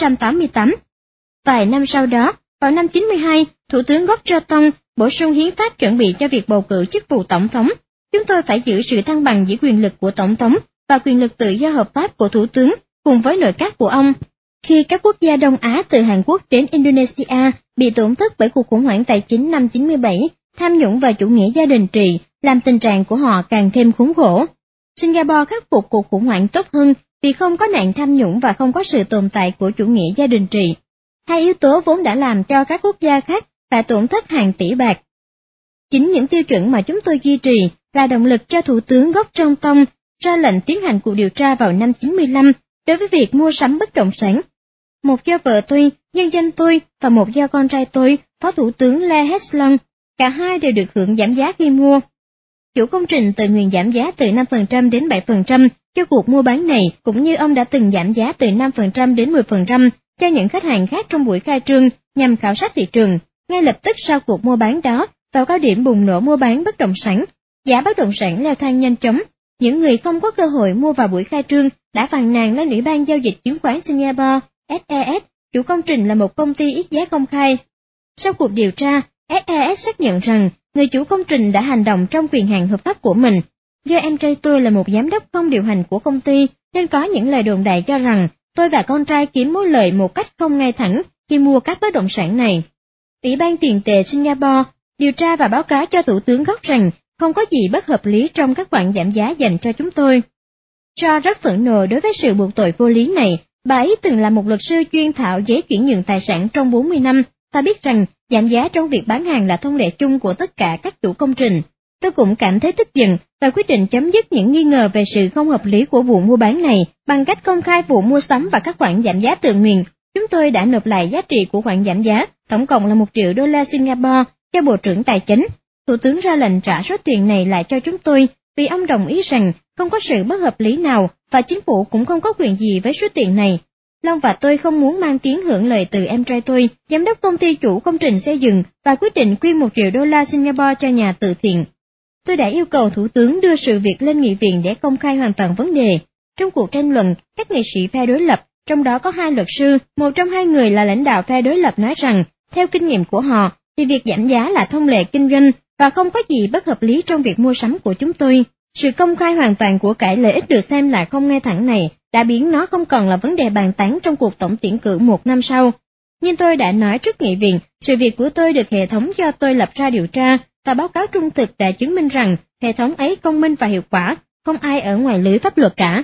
1988. Vài năm sau đó, vào năm 92, Thủ tướng Gorbachev bổ sung hiến pháp chuẩn bị cho việc bầu cử chức vụ tổng thống. Chúng tôi phải giữ sự thăng bằng giữa quyền lực của tổng thống và quyền lực tự do hợp pháp của thủ tướng cùng với nội các của ông. Khi các quốc gia Đông Á từ Hàn Quốc đến Indonesia bị tổn thất bởi cuộc khủng hoảng tài chính năm 97, tham nhũng và chủ nghĩa gia đình trị làm tình trạng của họ càng thêm khốn khổ. Singapore khắc phục cuộc khủng hoảng tốt hơn vì không có nạn tham nhũng và không có sự tồn tại của chủ nghĩa gia đình trị. Hai yếu tố vốn đã làm cho các quốc gia khác phải tổn thất hàng tỷ bạc. Chính những tiêu chuẩn mà chúng tôi duy trì là động lực cho Thủ tướng Goh Chok Tong ra lệnh tiến hành cuộc điều tra vào năm 95 đối với việc mua sắm bất động sản. Một do vợ tôi, nhân danh tôi và một do con trai tôi, Phó Thủ tướng Lee Hsien. Cả hai đều được hưởng giảm giá khi mua. Chủ công trình tự nguyện giảm giá từ 5% đến 7% cho cuộc mua bán này, cũng như ông đã từng giảm giá từ 5% đến 10% cho những khách hàng khác trong buổi khai trương nhằm khảo sát thị trường. Ngay lập tức sau cuộc mua bán đó, vào cao điểm bùng nổ mua bán bất động sản, giá bất động sản leo thang nhanh chóng. Những người không có cơ hội mua vào buổi khai trương đã phàn nàn lên Ủy ban Giao dịch Chứng khoán Singapore, SES, chủ công trình là một công ty ít giá công khai. Sau cuộc điều tra, SES xác nhận rằng người chủ công trình đã hành động trong quyền hạn hợp pháp của mình. Do em trai tôi là một giám đốc không điều hành của công ty, nên có những lời đồn đại cho rằng tôi và con trai kiếm mối lợi một cách không ngay thẳng khi mua các bất động sản này. Ủy ban tiền tệ Singapore điều tra và báo cáo cho Thủ tướng Goh rằng không có gì bất hợp lý trong các khoản giảm giá dành cho chúng tôi. Cho rất phẫn nộ đối với sự buộc tội vô lý này, bà ấy từng là một luật sư chuyên thảo giấy chuyển nhượng tài sản trong 40 năm và biết rằng giảm giá trong việc bán hàng là thông lệ chung của tất cả các chủ công trình. Tôi cũng cảm thấy tức giận và quyết định chấm dứt những nghi ngờ về sự không hợp lý của vụ mua bán này bằng cách công khai vụ mua sắm và các khoản giảm giá tự nguyện. Chúng tôi đã nộp lại giá trị của khoản giảm giá, tổng cộng là $1 triệu Singapore, cho Bộ trưởng Tài chính. Thủ tướng ra lệnh trả số tiền này lại cho chúng tôi vì ông đồng ý rằng không có sự bất hợp lý nào và chính phủ cũng không có quyền gì với số tiền này. Long và tôi không muốn mang tiếng hưởng lợi từ em trai tôi, giám đốc công ty chủ công trình xây dựng, và quyết định quyên $1 triệu Singapore cho nhà từ thiện. Tôi đã yêu cầu Thủ tướng đưa sự việc lên nghị viện để công khai hoàn toàn vấn đề. Trong cuộc tranh luận, các nghị sĩ phe đối lập, trong đó có 2 luật sư, một trong 2 người là lãnh đạo phe đối lập nói rằng, theo kinh nghiệm của họ, thì việc giảm giá là thông lệ kinh doanh và không có gì bất hợp lý trong việc mua sắm của chúng tôi. Sự công khai hoàn toàn của cải lợi ích được xem là không ngay thẳng này đã biến nó không còn là vấn đề bàn tán trong cuộc tổng tuyển cử 1 năm sau. Nhưng tôi đã nói trước nghị viện, sự việc của tôi được hệ thống do tôi lập ra điều tra, và báo cáo trung thực đã chứng minh rằng hệ thống ấy công minh và hiệu quả, không ai ở ngoài lưới pháp luật cả.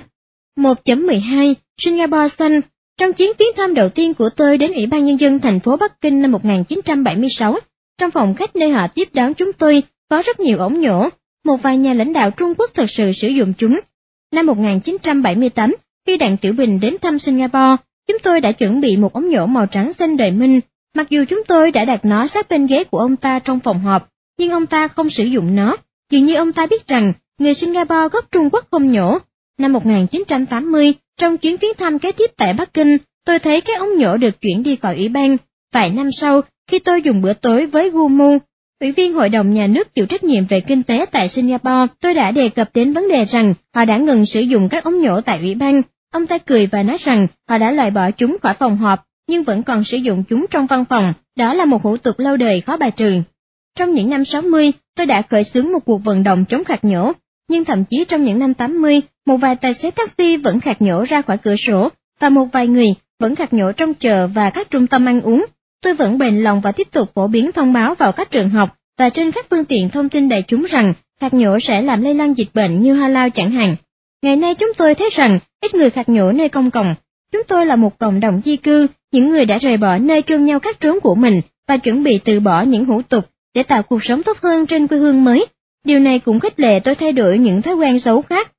1.12 Singapore xanh. Trong chuyến viếng thăm đầu tiên của tôi đến Ủy ban Nhân dân thành phố Bắc Kinh năm 1976, trong phòng khách nơi họ tiếp đón chúng tôi có rất nhiều ống nhổ. Một vài nhà lãnh đạo Trung Quốc thực sự sử dụng chúng. Năm 1978, khi Đặng Tiểu Bình đến thăm Singapore, chúng tôi đã chuẩn bị một ống nhổ màu trắng xanh đời Minh. Mặc dù chúng tôi đã đặt nó sát bên ghế của ông ta trong phòng họp, nhưng ông ta không sử dụng nó, dường như ông ta biết rằng người Singapore gốc Trung Quốc không nhổ. Năm 1980, trong chuyến viếng thăm kế tiếp tại Bắc Kinh, tôi thấy cái ống nhổ được chuyển đi khỏi ủy ban. Vài năm sau, khi tôi dùng bữa tối với Gu Mu, Ủy viên Hội đồng Nhà nước chịu trách nhiệm về kinh tế tại Singapore, tôi đã đề cập đến vấn đề rằng họ đã ngừng sử dụng các ống nhổ tại ủy ban. Ông ta cười và nói rằng họ đã loại bỏ chúng khỏi phòng họp, nhưng vẫn còn sử dụng chúng trong văn phòng. Đó là một hủ tục lâu đời khó bài trừ. Trong những năm 60, tôi đã khởi xướng một cuộc vận động chống khạc nhổ, nhưng thậm chí trong những năm 80, một vài tài xế taxi vẫn khạc nhổ ra khỏi cửa sổ, và một vài người vẫn khạc nhổ trong chợ và các trung tâm ăn uống. Tôi vẫn bền lòng và tiếp tục phổ biến thông báo vào các trường học và trên các phương tiện thông tin đại chúng rằng khạc nhổ sẽ làm lây lan dịch bệnh như ho lao chẳng hạn. Ngày nay chúng tôi thấy rằng ít người khạc nhổ nơi công cộng. Chúng tôi là một cộng đồng di cư, những người đã rời bỏ nơi chôn nhau cắt rốn của mình và chuẩn bị từ bỏ những hủ tục để tạo cuộc sống tốt hơn trên quê hương mới. Điều này cũng khích lệ tôi thay đổi những thói quen xấu khác.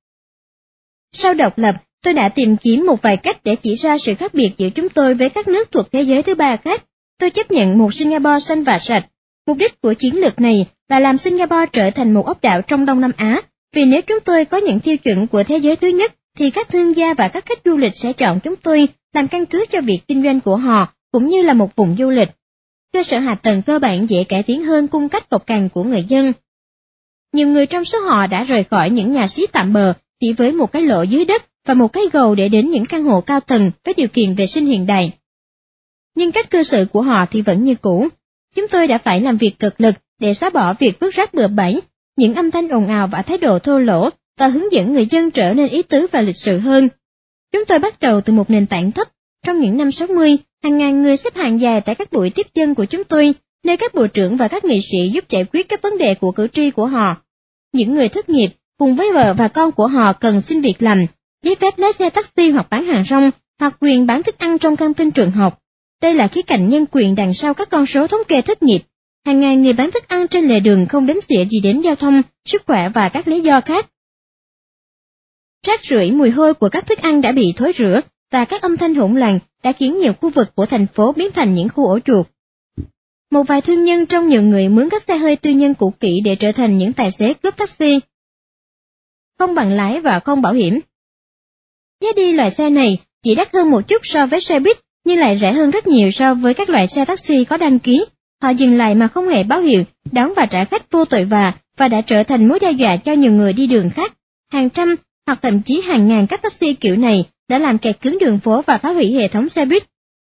Sau độc lập, tôi đã tìm kiếm một vài cách để chỉ ra sự khác biệt giữa chúng tôi với các nước thuộc thế giới thứ ba khác. Tôi chấp nhận một Singapore xanh và sạch. Mục đích của chiến lược này là làm Singapore trở thành một ốc đảo trong Đông Nam Á, vì nếu chúng tôi có những tiêu chuẩn của thế giới thứ nhất, thì các thương gia và các khách du lịch sẽ chọn chúng tôi làm căn cứ cho việc kinh doanh của họ, cũng như là một vùng du lịch. Cơ sở hạ tầng cơ bản dễ cải tiến hơn cung cách cộc cằn của người dân. Nhiều người trong số họ đã rời khỏi những nhà xí tạm bợ chỉ với một cái lỗ dưới đất và một cái gầu để đến những căn hộ cao tầng với điều kiện vệ sinh hiện đại. Nhưng cách cư xử của họ thì vẫn như cũ. Chúng tôi đã phải làm việc cực lực để xóa bỏ việc vứt rác bừa bãi, những âm thanh ồn ào và thái độ thô lỗ, và hướng dẫn người dân trở nên ý tứ và lịch sự hơn. Chúng tôi bắt đầu từ một nền tảng thấp. Trong những năm 60, hàng ngàn người xếp hàng dài tại các buổi tiếp dân của chúng tôi, nơi các bộ trưởng và các nghị sĩ giúp giải quyết các vấn đề của cử tri của họ. Những người thất nghiệp, cùng với vợ và con của họ cần xin việc làm, giấy phép lái xe taxi hoặc bán hàng rong, hoặc quyền bán thức ăn trong căng tin trường học. Đây là khía cạnh nhân quyền đằng sau các con số thống kê thất nghiệp. Hàng ngàn người bán thức ăn trên lề đường không đếm xỉa gì đến giao thông, sức khỏe và các lý do khác. Rác rưởi, mùi hôi của các thức ăn đã bị thối rữa, và các âm thanh hỗn loạn đã khiến nhiều khu vực của thành phố biến thành những khu ổ chuột. Một vài thương nhân trong nhiều người mướn các xe hơi tư nhân cũ kỹ để trở thành những tài xế cướp taxi, không bằng lái và không bảo hiểm. Giá đi loại xe này chỉ đắt hơn một chút so với xe buýt, nhưng lại rẻ hơn rất nhiều so với các loại xe taxi có đăng ký. Họ dừng lại mà không hề báo hiệu, đón và trả khách vô tội vạ, và đã trở thành mối đe dọa cho nhiều người đi đường khác. Hàng trăm hoặc thậm chí hàng ngàn các taxi kiểu này đã làm kẹt cứng đường phố và phá hủy hệ thống xe buýt.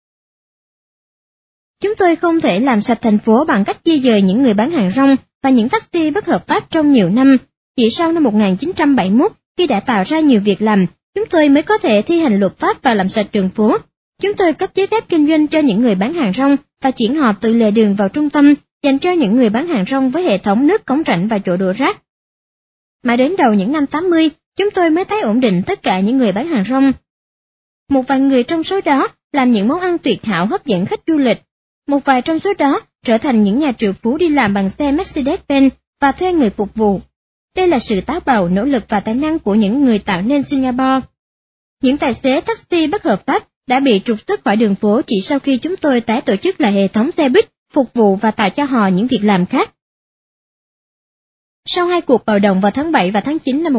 Chúng tôi không thể làm sạch thành phố bằng cách di dời những người bán hàng rong và những taxi bất hợp pháp trong nhiều năm. Chỉ sau năm 1971, khi đã tạo ra nhiều việc làm, chúng tôi mới có thể thi hành luật pháp và làm sạch đường phố. Chúng tôi cấp giấy phép kinh doanh cho những người bán hàng rong và chuyển họ từ lề đường vào trung tâm, dành cho những người bán hàng rong với hệ thống nước cống rãnh và chỗ đổ rác. Mà đến đầu những năm 80, chúng tôi mới tái ổn định tất cả những người bán hàng rong. Một vài người trong số đó làm những món ăn tuyệt hảo hấp dẫn khách du lịch. Một vài trong số đó trở thành những nhà triệu phú đi làm bằng xe Mercedes-Benz và thuê người phục vụ. Đây là sự táo bạo, nỗ lực và tài năng của những người tạo nên Singapore. Những tài xế taxi bất hợp pháp đã bị trục xuất khỏi đường phố chỉ sau khi chúng tôi tái tổ chức lại hệ thống xe buýt, phục vụ và tạo cho họ những việc làm khác. Sau hai cuộc bạo động vào tháng 7 và tháng 9 năm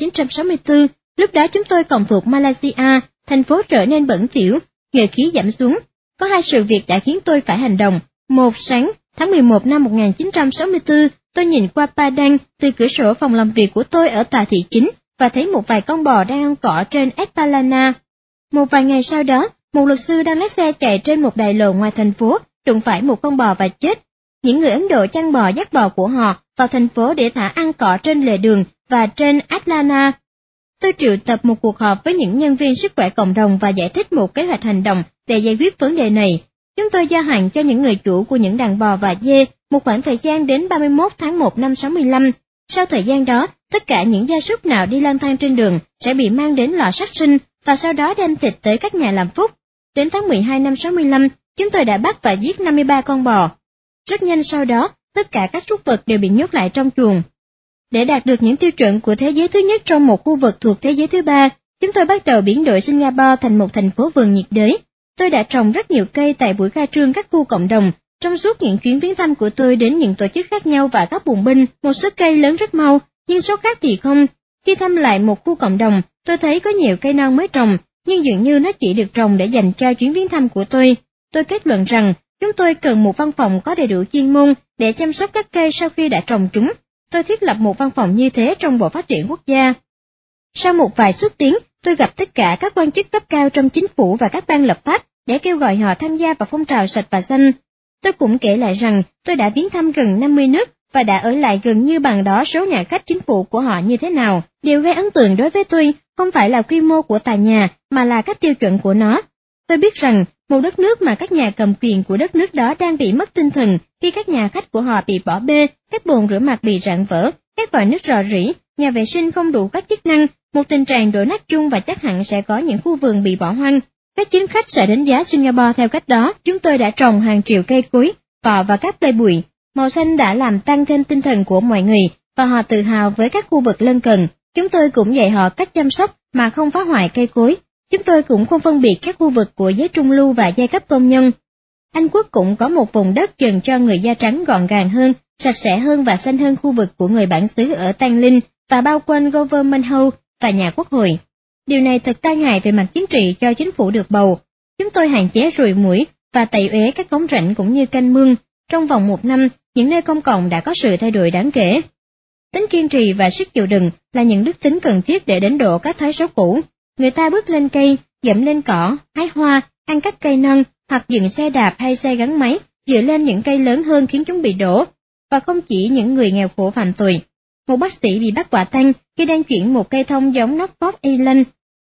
1964, lúc đó chúng tôi còn thuộc Malaysia, thành phố trở nên bẩn thỉu, nhuệ khí giảm xuống. Có hai sự việc đã khiến tôi phải hành động. Một, sáng tháng 11 năm 1964, tôi nhìn qua Padang từ cửa sổ phòng làm việc của tôi ở tòa thị chính và thấy một vài con bò đang ăn cỏ trên Esplanade. Một vài ngày sau đó, một luật sư đang lái xe chạy trên một đại lộ ngoài thành phố, đụng phải một con bò và chết. Những người Ấn Độ chăn bò dắt bò của họ vào thành phố để thả ăn cỏ trên lề đường và trên Esplanade. Tôi triệu tập một cuộc họp với những nhân viên sức khỏe cộng đồng và giải thích một kế hoạch hành động để giải quyết vấn đề này. Chúng tôi gia hạn cho những người chủ của những đàn bò và dê một khoảng thời gian đến 31 tháng 1 năm 65. Sau thời gian đó, tất cả những gia súc nào đi lang thang trên đường sẽ bị mang đến lò sát sinh và sau đó đem thịt tới các nhà làm phúc. Đến tháng 12 năm 65, chúng tôi đã bắt và giết 53 con bò. Rất nhanh sau đó, tất cả các súc vật đều bị nhốt lại trong chuồng. Để đạt được những tiêu chuẩn của thế giới thứ nhất trong một khu vực thuộc thế giới thứ ba, chúng tôi bắt đầu biến đổi Singapore thành một thành phố vườn nhiệt đới. Tôi đã trồng rất nhiều cây tại buổi khai trương các khu cộng đồng. Trong suốt những chuyến viếng thăm của tôi đến những tổ chức khác nhau và các bùng binh, một số cây lớn rất mau, nhưng số khác thì không. Khi thăm lại một khu cộng đồng, tôi thấy có nhiều cây non mới trồng, nhưng dường như nó chỉ được trồng để dành cho chuyến viếng thăm của tôi. Tôi kết luận rằng chúng tôi cần một văn phòng có đầy đủ chuyên môn để chăm sóc các cây sau khi đã trồng chúng. Tôi thiết lập một văn phòng như thế trong Bộ Phát triển Quốc gia. Sau một vài xúc tiến, tôi gặp tất cả các quan chức cấp cao trong chính phủ và các ban lập pháp để kêu gọi họ tham gia vào phong trào sạch và xanh. Tôi cũng kể lại rằng tôi đã viếng thăm gần 50 nước và đã ở lại gần như bằng đó số nhà khách chính phủ của họ như thế nào. Điều gây ấn tượng đối với tôi không phải là quy mô của tòa nhà mà là các tiêu chuẩn của nó. Tôi biết rằng một đất nước mà các nhà cầm quyền của đất nước đó đang bị mất tinh thần khi các nhà khách của họ bị bỏ bê, các bồn rửa mặt bị rạn vỡ, các vòi nước rò rỉ, nhà vệ sinh không đủ các chức năng, một tình trạng đổ nát chung và chắc hẳn sẽ có những khu vườn bị bỏ hoang. Các chính khách sẽ đánh giá Singapore theo cách đó. Chúng tôi đã trồng hàng triệu cây cối, cọ và các cây bụi. Màu xanh đã làm tăng thêm tinh thần của mọi người và họ tự hào với các khu vực lân cận. Chúng tôi cũng dạy họ cách chăm sóc mà không phá hoại cây cối. Chúng tôi cũng không phân biệt các khu vực của giới trung lưu và giai cấp công nhân. Anh Quốc cũng có một vùng đất dành cho người da trắng gọn gàng hơn, sạch sẽ hơn và xanh hơn khu vực của người bản xứ ở Tan Linh và bao quanh Government House và nhà quốc hội. Điều này thật tai hại về mặt chính trị cho chính phủ được bầu. Chúng tôi hạn chế ruồi muỗi và tẩy uế các cống rãnh cũng như kênh mương. Trong vòng 1 năm, những nơi công cộng đã có sự thay đổi đáng kể. Tính kiên trì và sức chịu đựng là những đức tính cần thiết để đánh đổ các thói xấu cũ. Người ta bước lên cây, dẫm lên cỏ, hái hoa, ăn các cây non, hoặc dựng xe đạp hay xe gắn máy dựa lên những cây lớn hơn khiến chúng bị đổ. Và không chỉ những người nghèo khổ phạm tội. Một bác sĩ bị bắt quả tang khi đang chuyển một cây thông giống Norfolk Island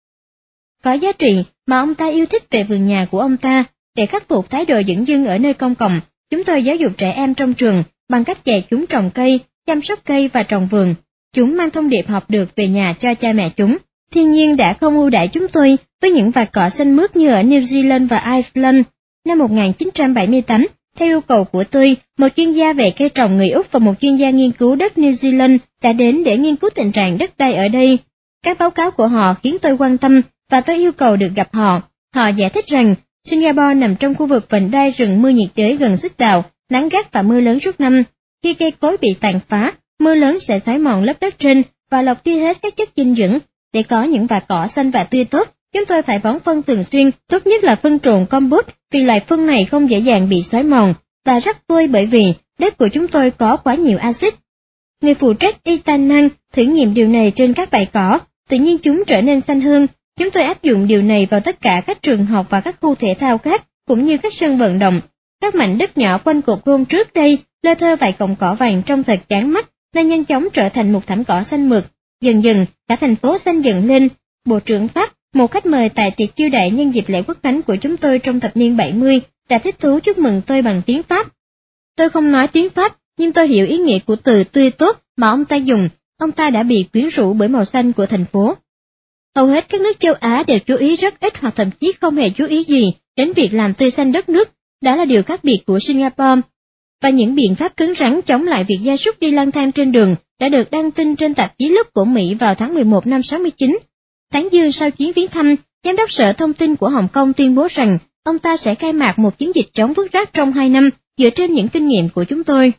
có giá trị mà ông ta yêu thích về vườn nhà của ông ta. Để khắc phục thái độ dửng dưng ở nơi công cộng, chúng tôi giáo dục trẻ em trong trường bằng cách dạy chúng trồng cây, chăm sóc cây và trồng vườn. Chúng mang thông điệp học được về nhà cho cha mẹ chúng. Thiên nhiên đã không ưu đãi chúng tôi với những vạt cỏ xanh mướt như ở New Zealand và Ireland. Năm 1978, theo yêu cầu của tôi, một chuyên gia về cây trồng người Úc và một chuyên gia nghiên cứu đất New Zealand đã đến để nghiên cứu tình trạng đất đai ở đây. Các báo cáo của họ khiến tôi quan tâm và tôi yêu cầu được gặp họ. Họ giải thích rằng Singapore nằm trong khu vực vành đai rừng mưa nhiệt đới gần xích đạo, nắng gắt và mưa lớn suốt năm. Khi cây cối bị tàn phá, mưa lớn sẽ xói mòn lớp đất trên và lọc đi hết các chất dinh dưỡng. Để có những vạt cỏ xanh và tươi tốt, chúng tôi phải bón phân thường xuyên, tốt nhất là phân trộn compost vì loại phân này không dễ dàng bị xói mòn và rất tươi bởi vì đất của chúng tôi có quá nhiều axit. Người phụ trách Itanan thử nghiệm điều này trên các bãi cỏ, tự nhiên chúng trở nên xanh hơn. Chúng tôi áp dụng điều này vào tất cả các trường học và các khu thể thao khác, cũng như các sân vận động. Các mảnh đất nhỏ quanh cột gôn trước đây lơ thơ vài cọng cỏ vàng trông thật chán mắt, nên nhanh chóng trở thành một thảm cỏ xanh mượt. Dần dần, cả thành phố xanh dần lên. Bộ trưởng Pháp, một khách mời tại tiệc chiêu đãi nhân dịp lễ quốc khánh của chúng tôi trong thập niên 70, đã thích thú chúc mừng tôi bằng tiếng Pháp. Tôi không nói tiếng Pháp, nhưng tôi hiểu ý nghĩa của từ tươi tốt mà ông ta dùng. Ông ta đã bị quyến rũ bởi màu xanh của thành phố. Hầu hết các nước châu Á đều chú ý rất ít hoặc thậm chí không hề chú ý gì đến việc làm tươi xanh đất nước. Đó là điều khác biệt của Singapore. Và những biện pháp cứng rắn chống lại việc gia súc đi lang thang trên đường đã được đăng tin trên tạp chí Lúc của Mỹ vào tháng 11 năm 69. Tháng giêng sau chuyến viếng thăm, Giám đốc Sở Thông tin của Hồng Kông tuyên bố rằng ông ta sẽ khai mạc một chiến dịch chống vứt rác trong 2 năm dựa trên những kinh nghiệm của chúng tôi.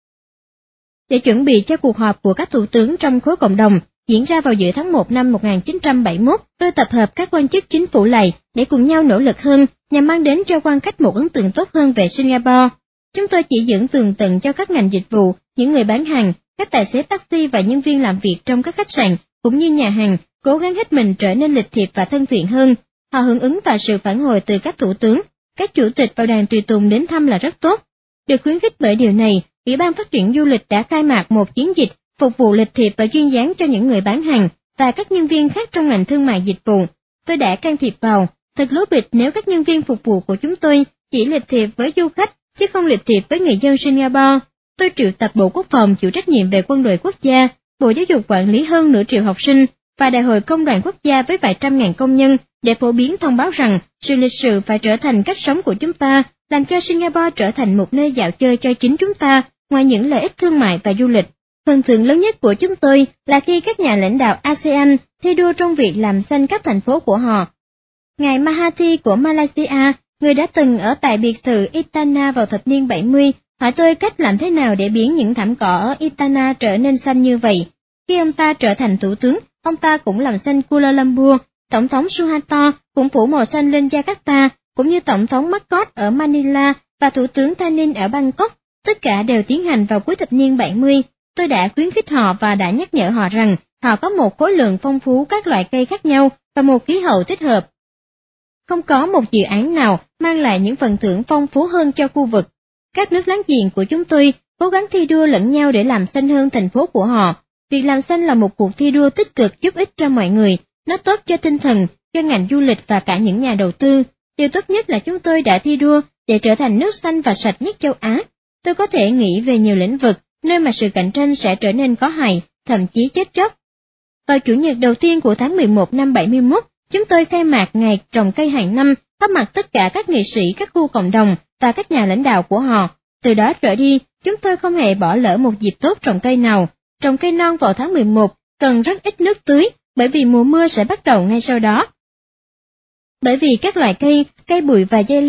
Để chuẩn bị cho cuộc họp của các thủ tướng trong khối cộng đồng diễn ra vào giữa tháng 1 năm 1971, tôi tập hợp các quan chức chính phủ lại để cùng nhau nỗ lực hơn nhằm mang đến cho quan khách một ấn tượng tốt hơn về Singapore. Chúng tôi chỉ dẫn tường tận cho các ngành dịch vụ, những người bán hàng, các tài xế taxi và nhân viên làm việc trong các khách sạn cũng như nhà hàng cố gắng hết mình trở nên lịch thiệp và thân thiện hơn. Họ hưởng ứng vào sự phản hồi từ các thủ tướng, các chủ tịch và đoàn tùy tùng đến thăm là rất tốt. Được khuyến khích bởi điều này, Ủy ban Phát triển Du lịch đã khai mạc một chiến dịch phục vụ lịch thiệp và duyên dáng cho những người bán hàng và các nhân viên khác trong ngành thương mại dịch vụ. Tôi đã can thiệp vào, thật lố bịch nếu các nhân viên phục vụ của chúng tôi chỉ lịch thiệp với du khách, chứ không lịch thiệp với người dân Singapore. Tôi triệu tập Bộ Quốc phòng chịu trách nhiệm về quân đội quốc gia, Bộ Giáo dục quản lý hơn nửa triệu học sinh, và Đại hội Công đoàn Quốc gia với vài trăm ngàn công nhân để phổ biến thông báo rằng sự lịch sự phải trở thành cách sống của chúng ta, làm cho Singapore trở thành một nơi dạo chơi cho chính chúng ta, ngoài những lợi ích thương mại và du lịch. Phần thưởng lớn nhất của chúng tôi là khi các nhà lãnh đạo ASEAN thi đua trong việc làm xanh các thành phố của họ. Ngài Mahathir của Malaysia, người đã từng ở tại biệt thự Istana vào thập niên 70, hỏi tôi cách làm thế nào để biến những thảm cỏ ở Istana trở nên xanh như vậy. Khi ông ta trở thành thủ tướng, ông ta cũng làm xanh Kuala Lumpur, Tổng thống Suharto cũng phủ màu xanh lên Jakarta, cũng như Tổng thống Marcos ở Manila và Thủ tướng Thanin ở Bangkok. Tất cả đều tiến hành vào cuối thập niên 70. Tôi đã khuyến khích họ và đã nhắc nhở họ rằng họ có một khối lượng phong phú các loại cây khác nhau và một khí hậu thích hợp. Không có một dự án nào mang lại những phần thưởng phong phú hơn cho khu vực. Các nước láng giềng của chúng tôi cố gắng thi đua lẫn nhau để làm xanh hơn thành phố của họ. Việc làm xanh là một cuộc thi đua tích cực giúp ích cho mọi người, nó tốt cho tinh thần, cho ngành du lịch và cả những nhà đầu tư. Điều tốt nhất là chúng tôi đã thi đua để trở thành nước xanh và sạch nhất châu Á. Tôi có thể nghĩ về nhiều lĩnh vực, nơi mà sự cạnh tranh sẽ trở nên có hại, thậm chí chết chóc. Vào Chủ nhật đầu tiên của tháng 11 năm 71, chúng tôi khai mạc ngày trồng cây hàng năm, có mặt tất cả các nghệ sĩ các khu cộng đồng và các nhà lãnh đạo của họ. Từ đó trở đi, chúng tôi không hề bỏ lỡ một dịp tốt trồng cây nào. Trồng cây non vào tháng 11 cần rất ít nước tưới, bởi vì mùa mưa sẽ bắt đầu ngay sau đó. Bởi vì các loại cây bụi và dây leo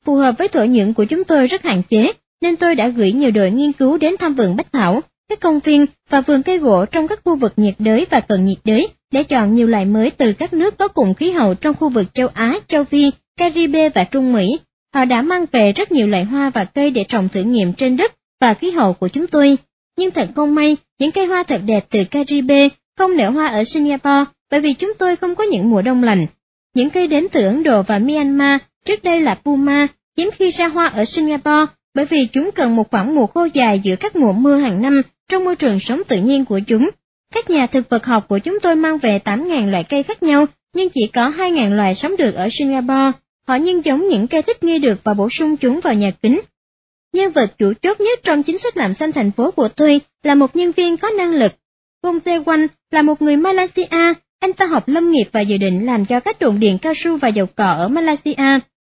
Phù hợp với thổ nhưỡng của chúng tôi rất hạn chế, nên tôi đã gửi nhiều đội nghiên cứu đến thăm vườn bách thảo, các công viên và vườn cây gỗ trong các khu vực nhiệt đới và cận nhiệt đới để chọn nhiều loại mới từ các nước có cùng khí hậu trong khu vực châu Á, châu Phi, Caribe và Trung Mỹ. Họ đã mang về rất nhiều loại hoa và cây để trồng thử nghiệm trên đất và khí hậu của chúng tôi. Nhưng thật không may, những cây hoa thật đẹp từ Caribe không nở hoa ở Singapore bởi vì chúng tôi không có những mùa đông lạnh. Những cây đến từ Ấn Độ và Myanmar, trước đây là Puma, hiếm khi ra hoa ở Singapore bởi vì chúng cần một khoảng mùa khô dài giữa các mùa mưa hàng năm trong môi trường sống tự nhiên của chúng. Các nhà thực vật học của chúng tôi mang về 8.000 loại cây khác nhau, nhưng chỉ có 2.000 loài sống được ở Singapore. Họ nhân giống những cây thích nghi được và bổ sung chúng vào nhà kính. Nhân vật chủ chốt nhất trong chính sách làm xanh thành phố của tôi là một nhân viên có năng lực. Gong Tae-wan là một người Malaysia, anh ta học lâm nghiệp và dự định làm cho các đồn điện cao su và dầu cọ ở Malaysia.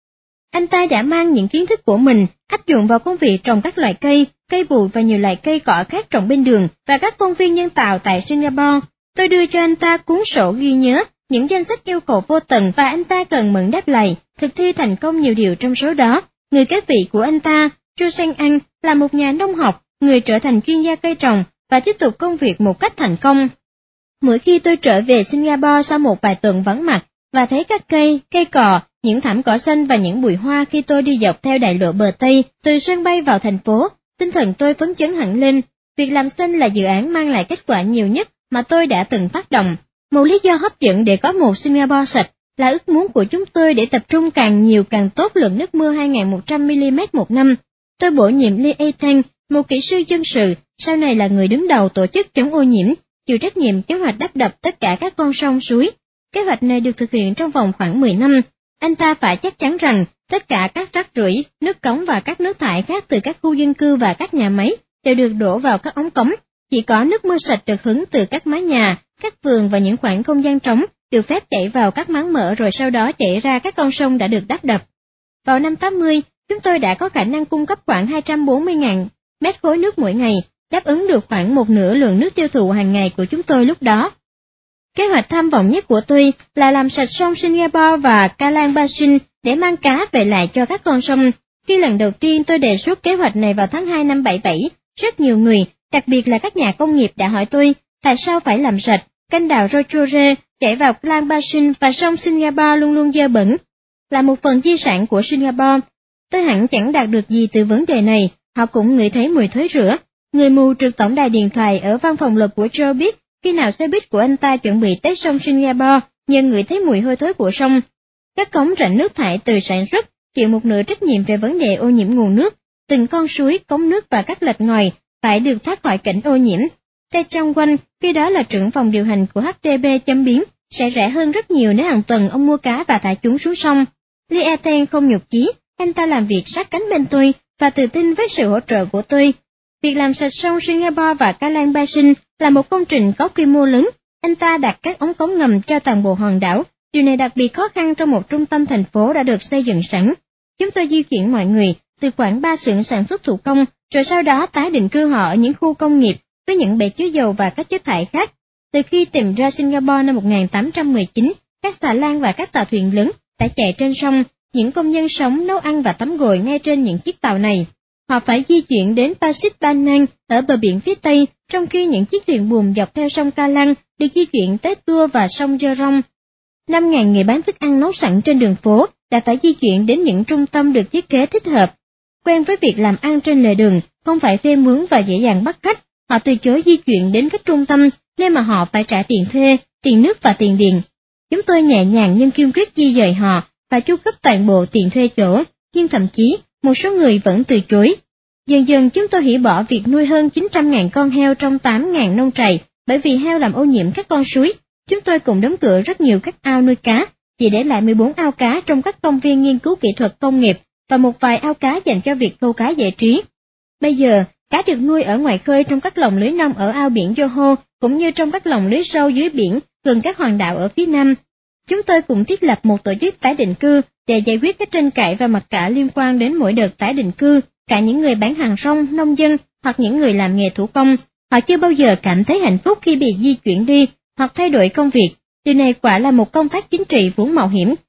Anh ta đã mang những kiến thức của mình áp dụng vào công việc trồng các loại cây, cây bụi và nhiều loại cây cỏ khác trồng bên đường và các công viên nhân tạo tại Singapore. Tôi đưa cho anh ta cuốn sổ ghi nhớ, những danh sách yêu cầu vô tận và anh ta cần mẫn đáp lại, thực thi thành công nhiều điều trong số đó. Người kế vị của anh ta, Chu Sang An, là một nhà nông học, người trở thành chuyên gia cây trồng và tiếp tục công việc một cách thành công. Mỗi khi tôi trở về Singapore sau một vài tuần vắng mặt và thấy các cây, cây cỏ, những thảm cỏ xanh và những bụi hoa khi tôi đi dọc theo đại lộ bờ Tây từ sân bay vào thành phố, tinh thần tôi phấn chấn hẳn lên. Việc làm xanh là dự án mang lại kết quả nhiều nhất mà tôi đã từng phát động. Một lý do hấp dẫn để có một Singapore sạch là ước muốn của chúng tôi để tập trung càng nhiều càng tốt lượng nước mưa 2.100 mm một năm. Tôi bổ nhiệm Lee A-Tang, một kỹ sư dân sự, sau này là người đứng đầu tổ chức chống ô nhiễm, chịu trách nhiệm kế hoạch đắp đập tất cả các con sông suối. Kế hoạch này được thực hiện trong vòng khoảng 10 năm. Anh ta phải chắc chắn rằng tất cả các rác rưởi, nước cống và các nước thải khác từ các khu dân cư và các nhà máy đều được đổ vào các ống cống. Chỉ có nước mưa sạch được hứng từ các mái nhà, các vườn và những khoảng không gian trống được phép chảy vào các máng mở rồi sau đó chảy ra các con sông đã được đắp đập. Vào năm 80, chúng tôi đã có khả năng cung cấp khoảng 240.000 mét khối nước mỗi ngày, đáp ứng được khoảng một nửa lượng nước tiêu thụ hàng ngày của chúng tôi lúc đó. Kế hoạch tham vọng nhất của tôi là làm sạch sông Singapore và Kallang Basin để mang cá về lại cho các con sông. Khi lần đầu tiên tôi đề xuất kế hoạch này vào tháng 2 năm 77, rất nhiều người, đặc biệt là các nhà công nghiệp đã hỏi tôi tại sao phải làm sạch. Kênh đào Rochore chảy vào Kallang Basin và sông Singapore luôn luôn dơ bẩn, là một phần di sản của Singapore. Tôi hẳn chẳng đạt được gì từ vấn đề này, họ cũng ngửi thấy mùi thối rữa. Người mù trực tổng đài điện thoại ở văn phòng lập của Joe biết khi nào xe buýt của anh ta chuẩn bị tới sông Singapore, nhưng ngửi thấy mùi hôi thối của sông. Các cống rãnh nước thải từ sản xuất chịu một nửa trách nhiệm về vấn đề ô nhiễm nguồn nước. Từng con suối, cống nước và các lạch ngòi phải được thoát khỏi cảnh ô nhiễm. Tae Trong Quanh, khi đó là trưởng phòng điều hành của HDB chấm biến, sẽ rẻ hơn rất nhiều nếu hàng tuần ông mua cá và thả chúng xuống sông. Lee A-Tang không nhục chí, anh ta làm việc sát cánh bên tôi và tự tin với sự hỗ trợ của tôi. Việc làm sạch sông Singapore và Kallang Basin là một công trình có quy mô lớn. Anh ta đặt các ống cống ngầm cho toàn bộ hòn đảo. Điều này đặc biệt khó khăn trong một trung tâm thành phố đã được xây dựng sẵn. Chúng tôi di chuyển mọi người từ khoảng 3 xưởng sản xuất thủ công, rồi sau đó tái định cư họ ở những khu công nghiệp với những bể chứa dầu và các chất thải khác. Từ khi tìm ra Singapore năm 1819, các xà lan và các tàu thuyền lớn đã chạy trên sông. Những công nhân sống, nấu ăn và tắm gội ngay trên những chiếc tàu này. Họ phải di chuyển đến Pasir Panjang ở bờ biển phía Tây, trong khi những chiếc thuyền buồm dọc theo sông Kallang được di chuyển tới Tua và sông Jorong. 5.000 người bán thức ăn nấu sẵn trên đường phố đã phải di chuyển đến những trung tâm được thiết kế thích hợp. Quen với việc làm ăn trên lề đường, không phải thuê mướn và dễ dàng bắt khách, họ từ chối di chuyển đến các trung tâm, nơi mà họ phải trả tiền thuê, tiền nước và tiền điện. Chúng tôi nhẹ nhàng nhưng kiên quyết di dời họ và chu cấp toàn bộ tiền thuê chỗ, nhưng thậm chí một số người vẫn từ chối. Dần dần chúng tôi hủy bỏ việc nuôi hơn 900.000 con heo trong 8.000 nông trại, bởi vì heo làm ô nhiễm các con suối. Chúng tôi cũng đóng cửa rất nhiều các ao nuôi cá, chỉ để lại 14 ao cá trong các công viên nghiên cứu kỹ thuật công nghiệp và một vài ao cá dành cho việc câu cá giải trí. Bây giờ, cá được nuôi ở ngoài khơi trong các lồng lưới nông ở ao biển Johor, cũng như trong các lồng lưới sâu dưới biển gần các hòn đảo ở phía nam. Chúng tôi cũng thiết lập một tổ chức tái định cư để giải quyết các tranh cãi và mặc cả liên quan đến mỗi đợt tái định cư, cả những người bán hàng rong, nông dân hoặc những người làm nghề thủ công. Họ chưa bao giờ cảm thấy hạnh phúc khi bị di chuyển đi hoặc thay đổi công việc. Điều này quả là một công tác chính trị vốn mạo hiểm,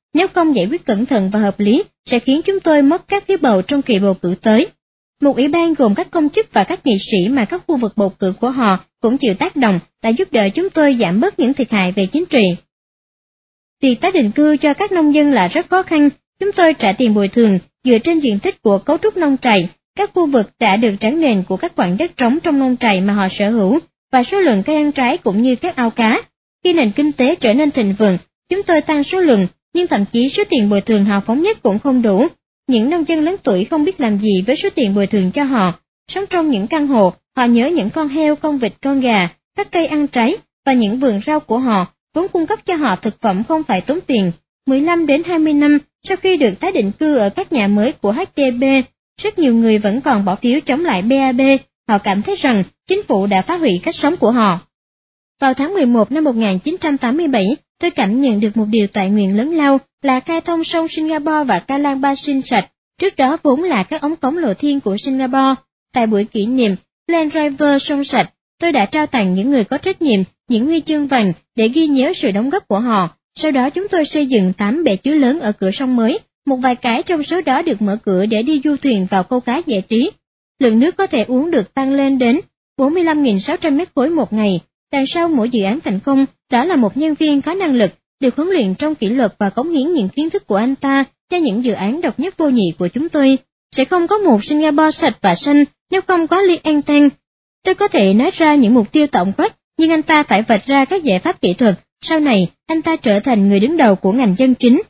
Nếu không giải quyết cẩn thận và hợp lý, sẽ khiến chúng tôi mất các phiếu bầu trong kỳ bầu cử tới. Một ủy ban gồm các công chức và các nghị sĩ mà các khu vực bầu cử của họ cũng chịu tác động đã giúp đỡ chúng tôi giảm bớt những thiệt hại về chính trị. Việc tái định cư cho các nông dân là rất khó khăn. Chúng tôi trả tiền bồi thường dựa trên diện tích của cấu trúc nông trại, các khu vực đã được tráng nền của các quãng đất trống trong nông trại mà họ sở hữu, và số lượng cây ăn trái cũng như các ao cá. Khi nền kinh tế trở nên thịnh vượng, chúng tôi tăng số lượng, nhưng thậm chí số tiền bồi thường hào phóng nhất cũng không đủ. Những nông dân lớn tuổi không biết làm gì với số tiền bồi thường cho họ. Sống trong những căn hộ, họ nhớ những con heo, con vịt, con gà, các cây ăn trái và những vườn rau của họ, vốn cung cấp cho họ thực phẩm không phải tốn tiền. 15 đến 20 năm sau khi được tái định cư ở các nhà mới của HDP, rất nhiều người vẫn còn bỏ phiếu chống lại BAB. Họ cảm thấy rằng chính phủ đã phá hủy cách sống của họ. Vào tháng 11 năm 1987, tôi cảm nhận được một điều toại nguyện lớn lao là khai thông sông Singapore và Kallang Basin sạch, trước đó vốn là các ống cống lộ thiên của Singapore. Tại buổi kỷ niệm Land River sông sạch, tôi đã trao tặng những người có trách nhiệm những huy chương vàng để ghi nhớ sự đóng góp của họ. Sau đó chúng tôi xây dựng 8 bể chứa lớn ở cửa sông mới, một vài cái trong số đó được mở cửa để đi du thuyền vào câu cá giải trí. Lượng nước có thể uống được tăng lên đến 45.600 mét khối một ngày. Đằng sau mỗi dự án thành công, đó là một nhân viên có năng lực, được huấn luyện trong kỷ luật và cống hiến những kiến thức của anh ta cho những dự án độc nhất vô nhị của chúng tôi. Sẽ không có một Singapore sạch và xanh nếu không có Lee Anh Tang. Tôi có thể nói ra những mục tiêu tổng quát, nhưng anh ta phải vạch ra các giải pháp kỹ thuật. Sau này, anh ta trở thành người đứng đầu của ngành chân chính.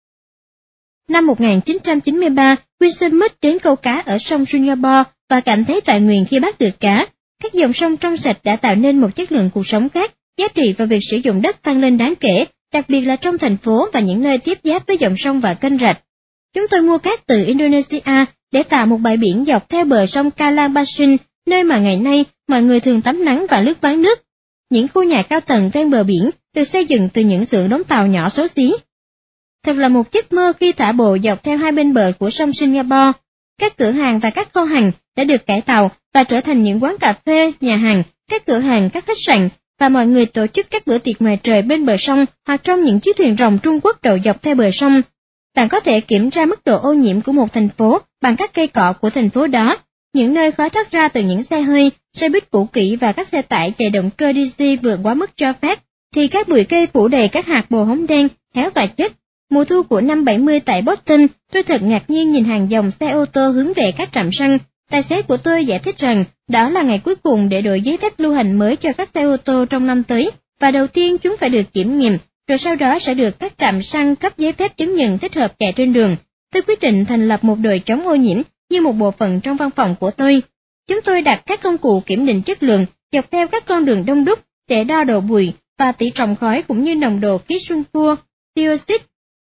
Năm 1993, Wilson Smith đến câu cá ở sông Singapore và cảm thấy toại nguyện khi bắt được cá. Các dòng sông trong sạch đã tạo nên một chất lượng cuộc sống khác, giá trị và việc sử dụng đất tăng lên đáng kể, đặc biệt là trong thành phố và những nơi tiếp giáp với dòng sông và kênh rạch. Chúng tôi mua cát từ Indonesia để tạo một bãi biển dọc theo bờ sông Kallang Basin, nơi mà ngày nay mọi người thường tắm nắng và lướt ván nước. Những khu nhà cao tầng ven bờ biển được xây dựng từ những xưởng đóng tàu nhỏ xấu xí. Thật là một giấc mơ khi thả bộ dọc theo hai bên bờ của sông Singapore. Các cửa hàng và các kho hàng đã được cải tạo và trở thành những quán cà phê, nhà hàng, các cửa hàng, các khách sạn, và mọi người tổ chức các bữa tiệc ngoài trời bên bờ sông hoặc trong những chiếc thuyền rồng Trung Quốc đậu dọc theo bờ sông. Bạn có thể kiểm tra mức độ ô nhiễm của một thành phố bằng các cây cọ của thành phố đó, những nơi khói thoát ra từ những xe hơi, xe buýt cũ kỹ và các xe tải chạy động cơ DC vượt quá mức cho phép, thì các bụi cây phủ đầy các hạt bồ hóng đen, héo và chết. Mùa thu của năm 70 tại Boston, tôi thật ngạc nhiên nhìn hàng dòng xe ô tô hướng về các trạm xăng. Tài xế của tôi giải thích rằng đó là ngày cuối cùng để đổi giấy phép lưu hành mới cho các xe ô tô trong năm tới, và đầu tiên chúng phải được kiểm nghiệm, rồi sau đó sẽ được các trạm xăng cấp giấy phép chứng nhận thích hợp chạy trên đường. Tôi quyết định thành lập một đội chống ô nhiễm như một bộ phận trong văn phòng của tôi. Chúng tôi đặt các công cụ kiểm định chất lượng dọc theo các con đường đông đúc để đo độ bụi và tỷ trọng khói cũng như nồng độ khí sunfua, dioxide,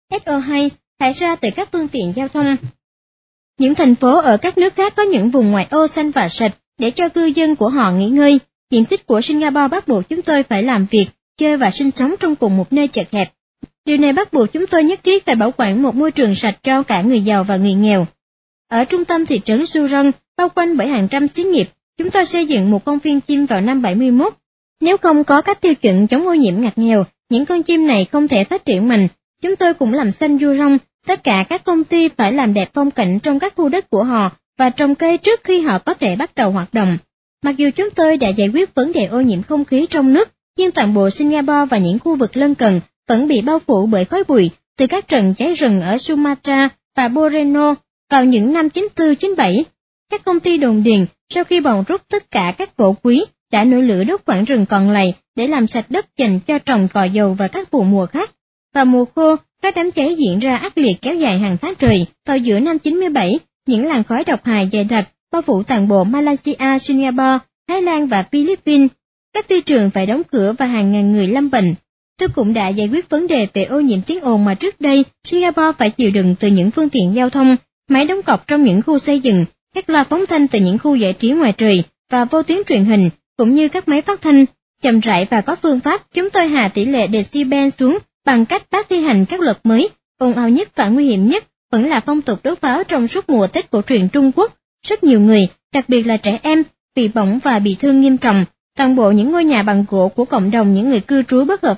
SO2 thải ra từ các phương tiện giao thông. Những thành phố ở các nước khác có những vùng ngoại ô xanh và sạch để cho cư dân của họ nghỉ ngơi. Diện tích của Singapore bắt buộc chúng tôi phải làm việc, chơi và sinh sống trong cùng một nơi chật hẹp. Điều này bắt buộc chúng tôi nhất thiết phải bảo quản một môi trường sạch cho cả người giàu và người nghèo. Ở trung tâm thị trấn Surong, bao quanh bởi hàng trăm xí nghiệp, chúng tôi xây dựng một công viên chim vào năm 71. Nếu không có các tiêu chuẩn chống ô nhiễm ngặt nghèo, những con chim này không thể phát triển mạnh. Chúng tôi cũng làm xanh Surong. Tất cả các công ty phải làm đẹp phong cảnh trong các khu đất của họ và trồng cây trước khi họ có thể bắt đầu hoạt động. Mặc dù chúng tôi đã giải quyết vấn đề ô nhiễm không khí trong nước, nhưng toàn bộ Singapore và những khu vực lân cận vẫn bị bao phủ bởi khói bụi từ các trận cháy rừng ở Sumatra và Borneo vào những năm 94-97. Các công ty đồn điền sau khi bòn rút tất cả các gỗ quý đã nổi lửa đốt quãng rừng còn lại để làm sạch đất dành cho trồng cỏ dầu và các vụ mùa khác. Vào mùa khô, các đám cháy diễn ra ác liệt kéo dài hàng tháng trời. Vào giữa năm 97, những làn khói độc hại dày đặc bao phủ toàn bộ Malaysia, Singapore, Thái Lan và Philippines. Các phi trường phải đóng cửa và hàng ngàn người lâm bệnh. Tôi cũng đã giải quyết vấn đề về ô nhiễm tiếng ồn mà trước đây Singapore phải chịu đựng từ những phương tiện giao thông, máy đóng cọc trong những khu xây dựng, các loa phóng thanh từ những khu giải trí ngoài trời và vô tuyến truyền hình, cũng như các máy phát thanh. Chậm rãi và có phương pháp, chúng tôi hạ tỷ lệ decibel xuống bằng cách bác thi hành các luật mới. Ồn ào nhất và nguy hiểm nhất vẫn là phong tục đốt pháo trong suốt mùa Tết cổ truyền Trung Quốc. Rất nhiều người, đặc biệt là trẻ em, bị bỏng và bị thương nghiêm trọng. Toàn bộ những ngôi nhà bằng gỗ của cộng đồng những người cư trú bất hợp pháp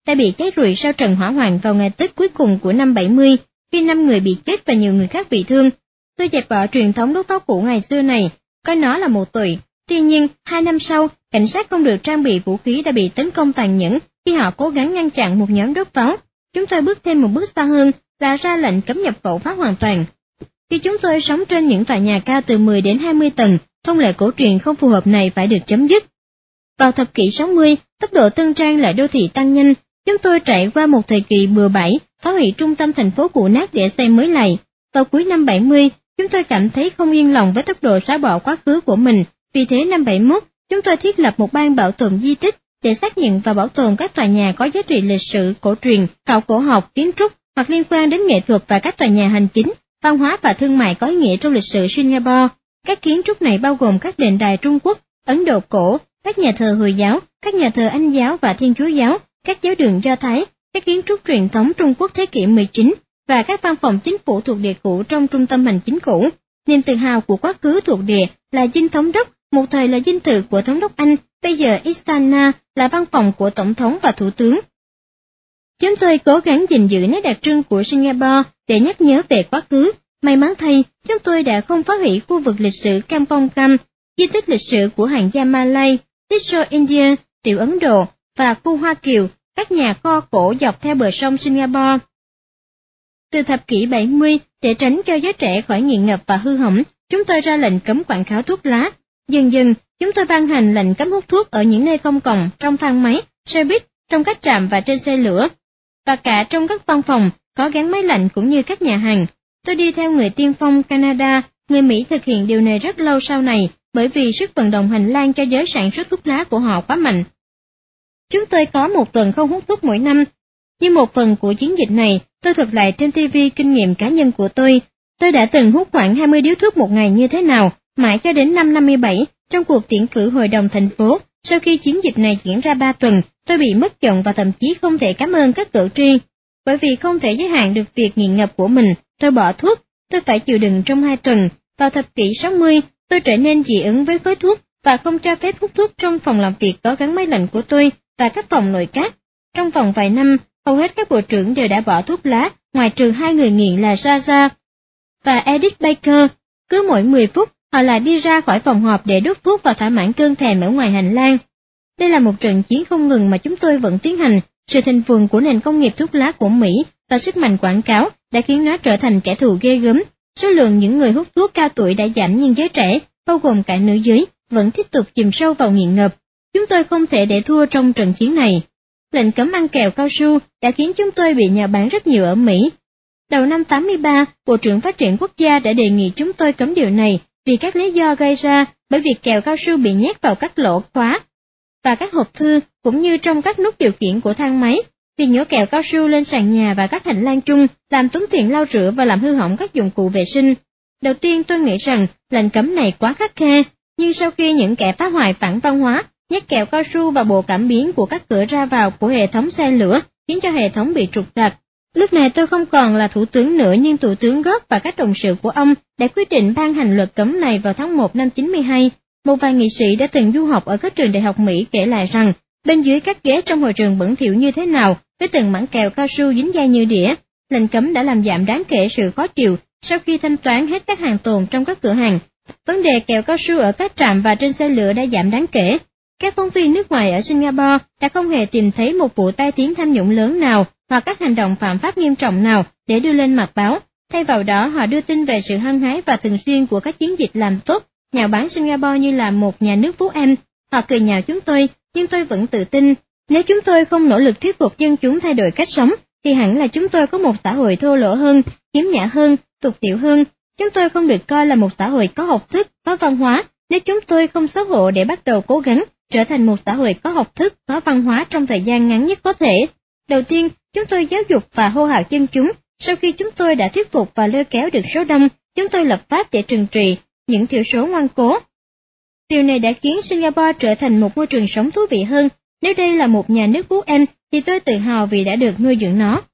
đã bị cháy rụi sau trận hỏa hoạn vào ngày Tết cuối cùng của năm 70, khi 5 người bị chết và nhiều người khác bị thương. Tôi dẹp bỏ truyền thống đốt pháo cũ ngày xưa này, coi nó là một tội. Tuy nhiên, 2 năm sau, cảnh sát không được trang bị vũ khí đã bị tấn công tàn nhẫn khi họ cố gắng ngăn chặn một nhóm đốt pháo. Chúng tôi bước thêm một bước xa hơn là ra lệnh cấm nhập khẩu pháo hoàn toàn. Khi chúng tôi sống trên những tòa nhà cao từ 10 đến 20 tầng, thông lệ cổ truyền không phù hợp này phải được chấm dứt. Vào thập kỷ 60, tốc độ tân trang lại đô thị tăng nhanh, chúng tôi trải qua một thời kỳ bừa bãi, phá hủy trung tâm thành phố cũ nát để xây mới lại. Vào cuối năm 70, chúng tôi cảm thấy không yên lòng với tốc độ xóa bỏ quá khứ của mình, vì thế năm 71, chúng tôi thiết lập một ban bảo tồn di tích để xác nhận và bảo tồn các tòa nhà có giá trị lịch sử, cổ truyền, khảo cổ học, kiến trúc hoặc liên quan đến nghệ thuật và các tòa nhà hành chính, văn hóa và thương mại có ý nghĩa trong lịch sử Singapore. Các kiến trúc này bao gồm các đền đài Trung Quốc, Ấn Độ cổ, các nhà thờ Hồi giáo, các nhà thờ Anh giáo và Thiên Chúa giáo, các giáo đường Do Thái, các kiến trúc truyền thống Trung Quốc thế kỷ 19 và các văn phòng chính phủ thuộc địa cũ trong trung tâm hành chính cũ. Niềm tự hào của quá khứ thuộc địa là dinh thống đốc, một thời là dinh thự của thống đốc Anh, bây giờ Istana là văn phòng của tổng thống và thủ tướng. Chúng tôi cố gắng gìn giữ nét đặc trưng của Singapore để nhắc nhớ về quá khứ. May mắn thay, chúng tôi đã không phá hủy khu vực lịch sử Kampong Glam, di tích lịch sử của hoàng gia Malay, Little India, Tiểu Ấn Độ và khu Hoa Kiều, các nhà kho cổ dọc theo bờ sông Singapore. Từ thập kỷ 70, để tránh cho giới trẻ khỏi nghiện ngập và hư hỏng, chúng tôi ra lệnh cấm quảng cáo thuốc lá. Dần dần, chúng tôi ban hành lệnh cấm hút thuốc ở những nơi công cộng, trong thang máy, xe buýt, trong các trạm và trên xe lửa, và cả trong các văn phòng có gắn máy lạnh cũng như các nhà hàng. Tôi đi theo người tiên phong Canada, người Mỹ thực hiện điều này rất lâu sau này, bởi vì sức vận động hành lang cho giới sản xuất thuốc lá của họ quá mạnh. Chúng tôi có một tuần không hút thuốc mỗi năm. Như một phần của chiến dịch này, tôi thuật lại trên TV kinh nghiệm cá nhân của tôi. Tôi đã từng hút khoảng 20 điếu thuốc một ngày như thế nào, mãi cho đến năm 57, trong cuộc tuyển cử hội đồng thành phố. Sau khi chiến dịch này diễn ra 3 tuần, tôi bị mất giọng và thậm chí không thể cảm ơn các cử tri. Bởi vì không thể giới hạn được việc nghiện ngập của mình, tôi bỏ thuốc, tôi phải chịu đựng trong 2 tuần. Vào thập kỷ 60, tôi trở nên dị ứng với khói thuốc và không cho phép hút thuốc trong phòng làm việc có gắn máy lạnh của tôi và các phòng nội các. Trong vòng vài năm, hầu hết các bộ trưởng đều đã bỏ thuốc lá, ngoại trừ 2 người nghiện là Zaza và Edith Baker. Cứ mỗi 10 phút, họ lại đi ra khỏi phòng họp để đốt thuốc và thỏa mãn cơn thèm ở ngoài hành lang. Đây là một trận chiến không ngừng mà chúng tôi vẫn tiến hành. Sự thịnh vượng của nền công nghiệp thuốc lá của Mỹ và sức mạnh quảng cáo đã khiến nó trở thành kẻ thù ghê gớm. Số lượng những người hút thuốc cao tuổi đã giảm, nhưng giới trẻ, bao gồm cả nữ giới, vẫn tiếp tục chìm sâu vào nghiện ngập. Chúng tôi không thể để thua trong trận chiến này. Lệnh cấm ăn kẹo cao su đã khiến chúng tôi bị nhạo báng rất nhiều ở Mỹ. Đầu năm 83, Bộ trưởng Phát triển Quốc gia đã đề nghị chúng tôi cấm điều này vì các lý do gây ra bởi việc kẹo cao su bị nhét vào các lỗ khóa và các hộp thư, cũng như trong các nút điều khiển của thang máy. Việc nhổ kẹo cao su lên sàn nhà và các hành lang chung làm tốn tiền lau rửa và làm hư hỏng các dụng cụ vệ sinh. Đầu tiên tôi nghĩ rằng lệnh cấm này quá khắt khe, nhưng sau khi những kẻ phá hoại phản văn hóa nhét kẹo cao su vào bộ cảm biến của các cửa ra vào của hệ thống xe lửa, khiến cho hệ thống bị trục trặc. Lúc này tôi không còn là thủ tướng nữa, nhưng thủ tướng Gordon và các đồng sự của ông đã quyết định ban hành luật cấm này vào tháng 1 năm 92. Một vài nghị sĩ đã từng du học ở các trường đại học Mỹ kể lại rằng bên dưới các ghế trong hội trường bẩn thỉu như thế nào, với từng mảng kẹo cao su dính dai như đĩa. Lệnh cấm đã làm giảm đáng kể sự khó chịu sau khi thanh toán hết các hàng tồn trong các cửa hàng. Vấn đề kẹo cao su ở các trạm và trên xe lửa đã giảm đáng kể. Các phóng viên nước ngoài ở Singapore đã không hề tìm thấy một vụ tai tiếng tham nhũng lớn nào hoặc các hành động phạm pháp nghiêm trọng nào để đưa lên mặt báo. Thay vào đó, họ đưa tin về sự hăng hái và thường xuyên của các chiến dịch làm tốt, nhạo báng Singapore như là một nhà nước phú em. Họ cười nhạo chúng tôi, nhưng tôi vẫn tự tin. Nếu chúng tôi không nỗ lực thuyết phục dân chúng thay đổi cách sống, thì hẳn là chúng tôi có một xã hội thô lỗ hơn, khiếm nhã hơn, tục tiểu hơn. Chúng tôi không được coi là một xã hội có học thức, có văn hóa, nếu chúng tôi không xấu hổ để bắt đầu cố gắng trở thành một xã hội có học thức, có văn hóa trong thời gian ngắn nhất có thể. Đầu tiên, chúng tôi giáo dục và hô hào dân chúng. Sau khi chúng tôi đã thuyết phục và lôi kéo được số đông, chúng tôi lập pháp để trừng trị những thiểu số ngoan cố. Điều này đã khiến Singapore trở thành một môi trường sống thú vị hơn. Nếu đây là một nhà nước phú em, thì tôi tự hào vì đã được nuôi dưỡng nó.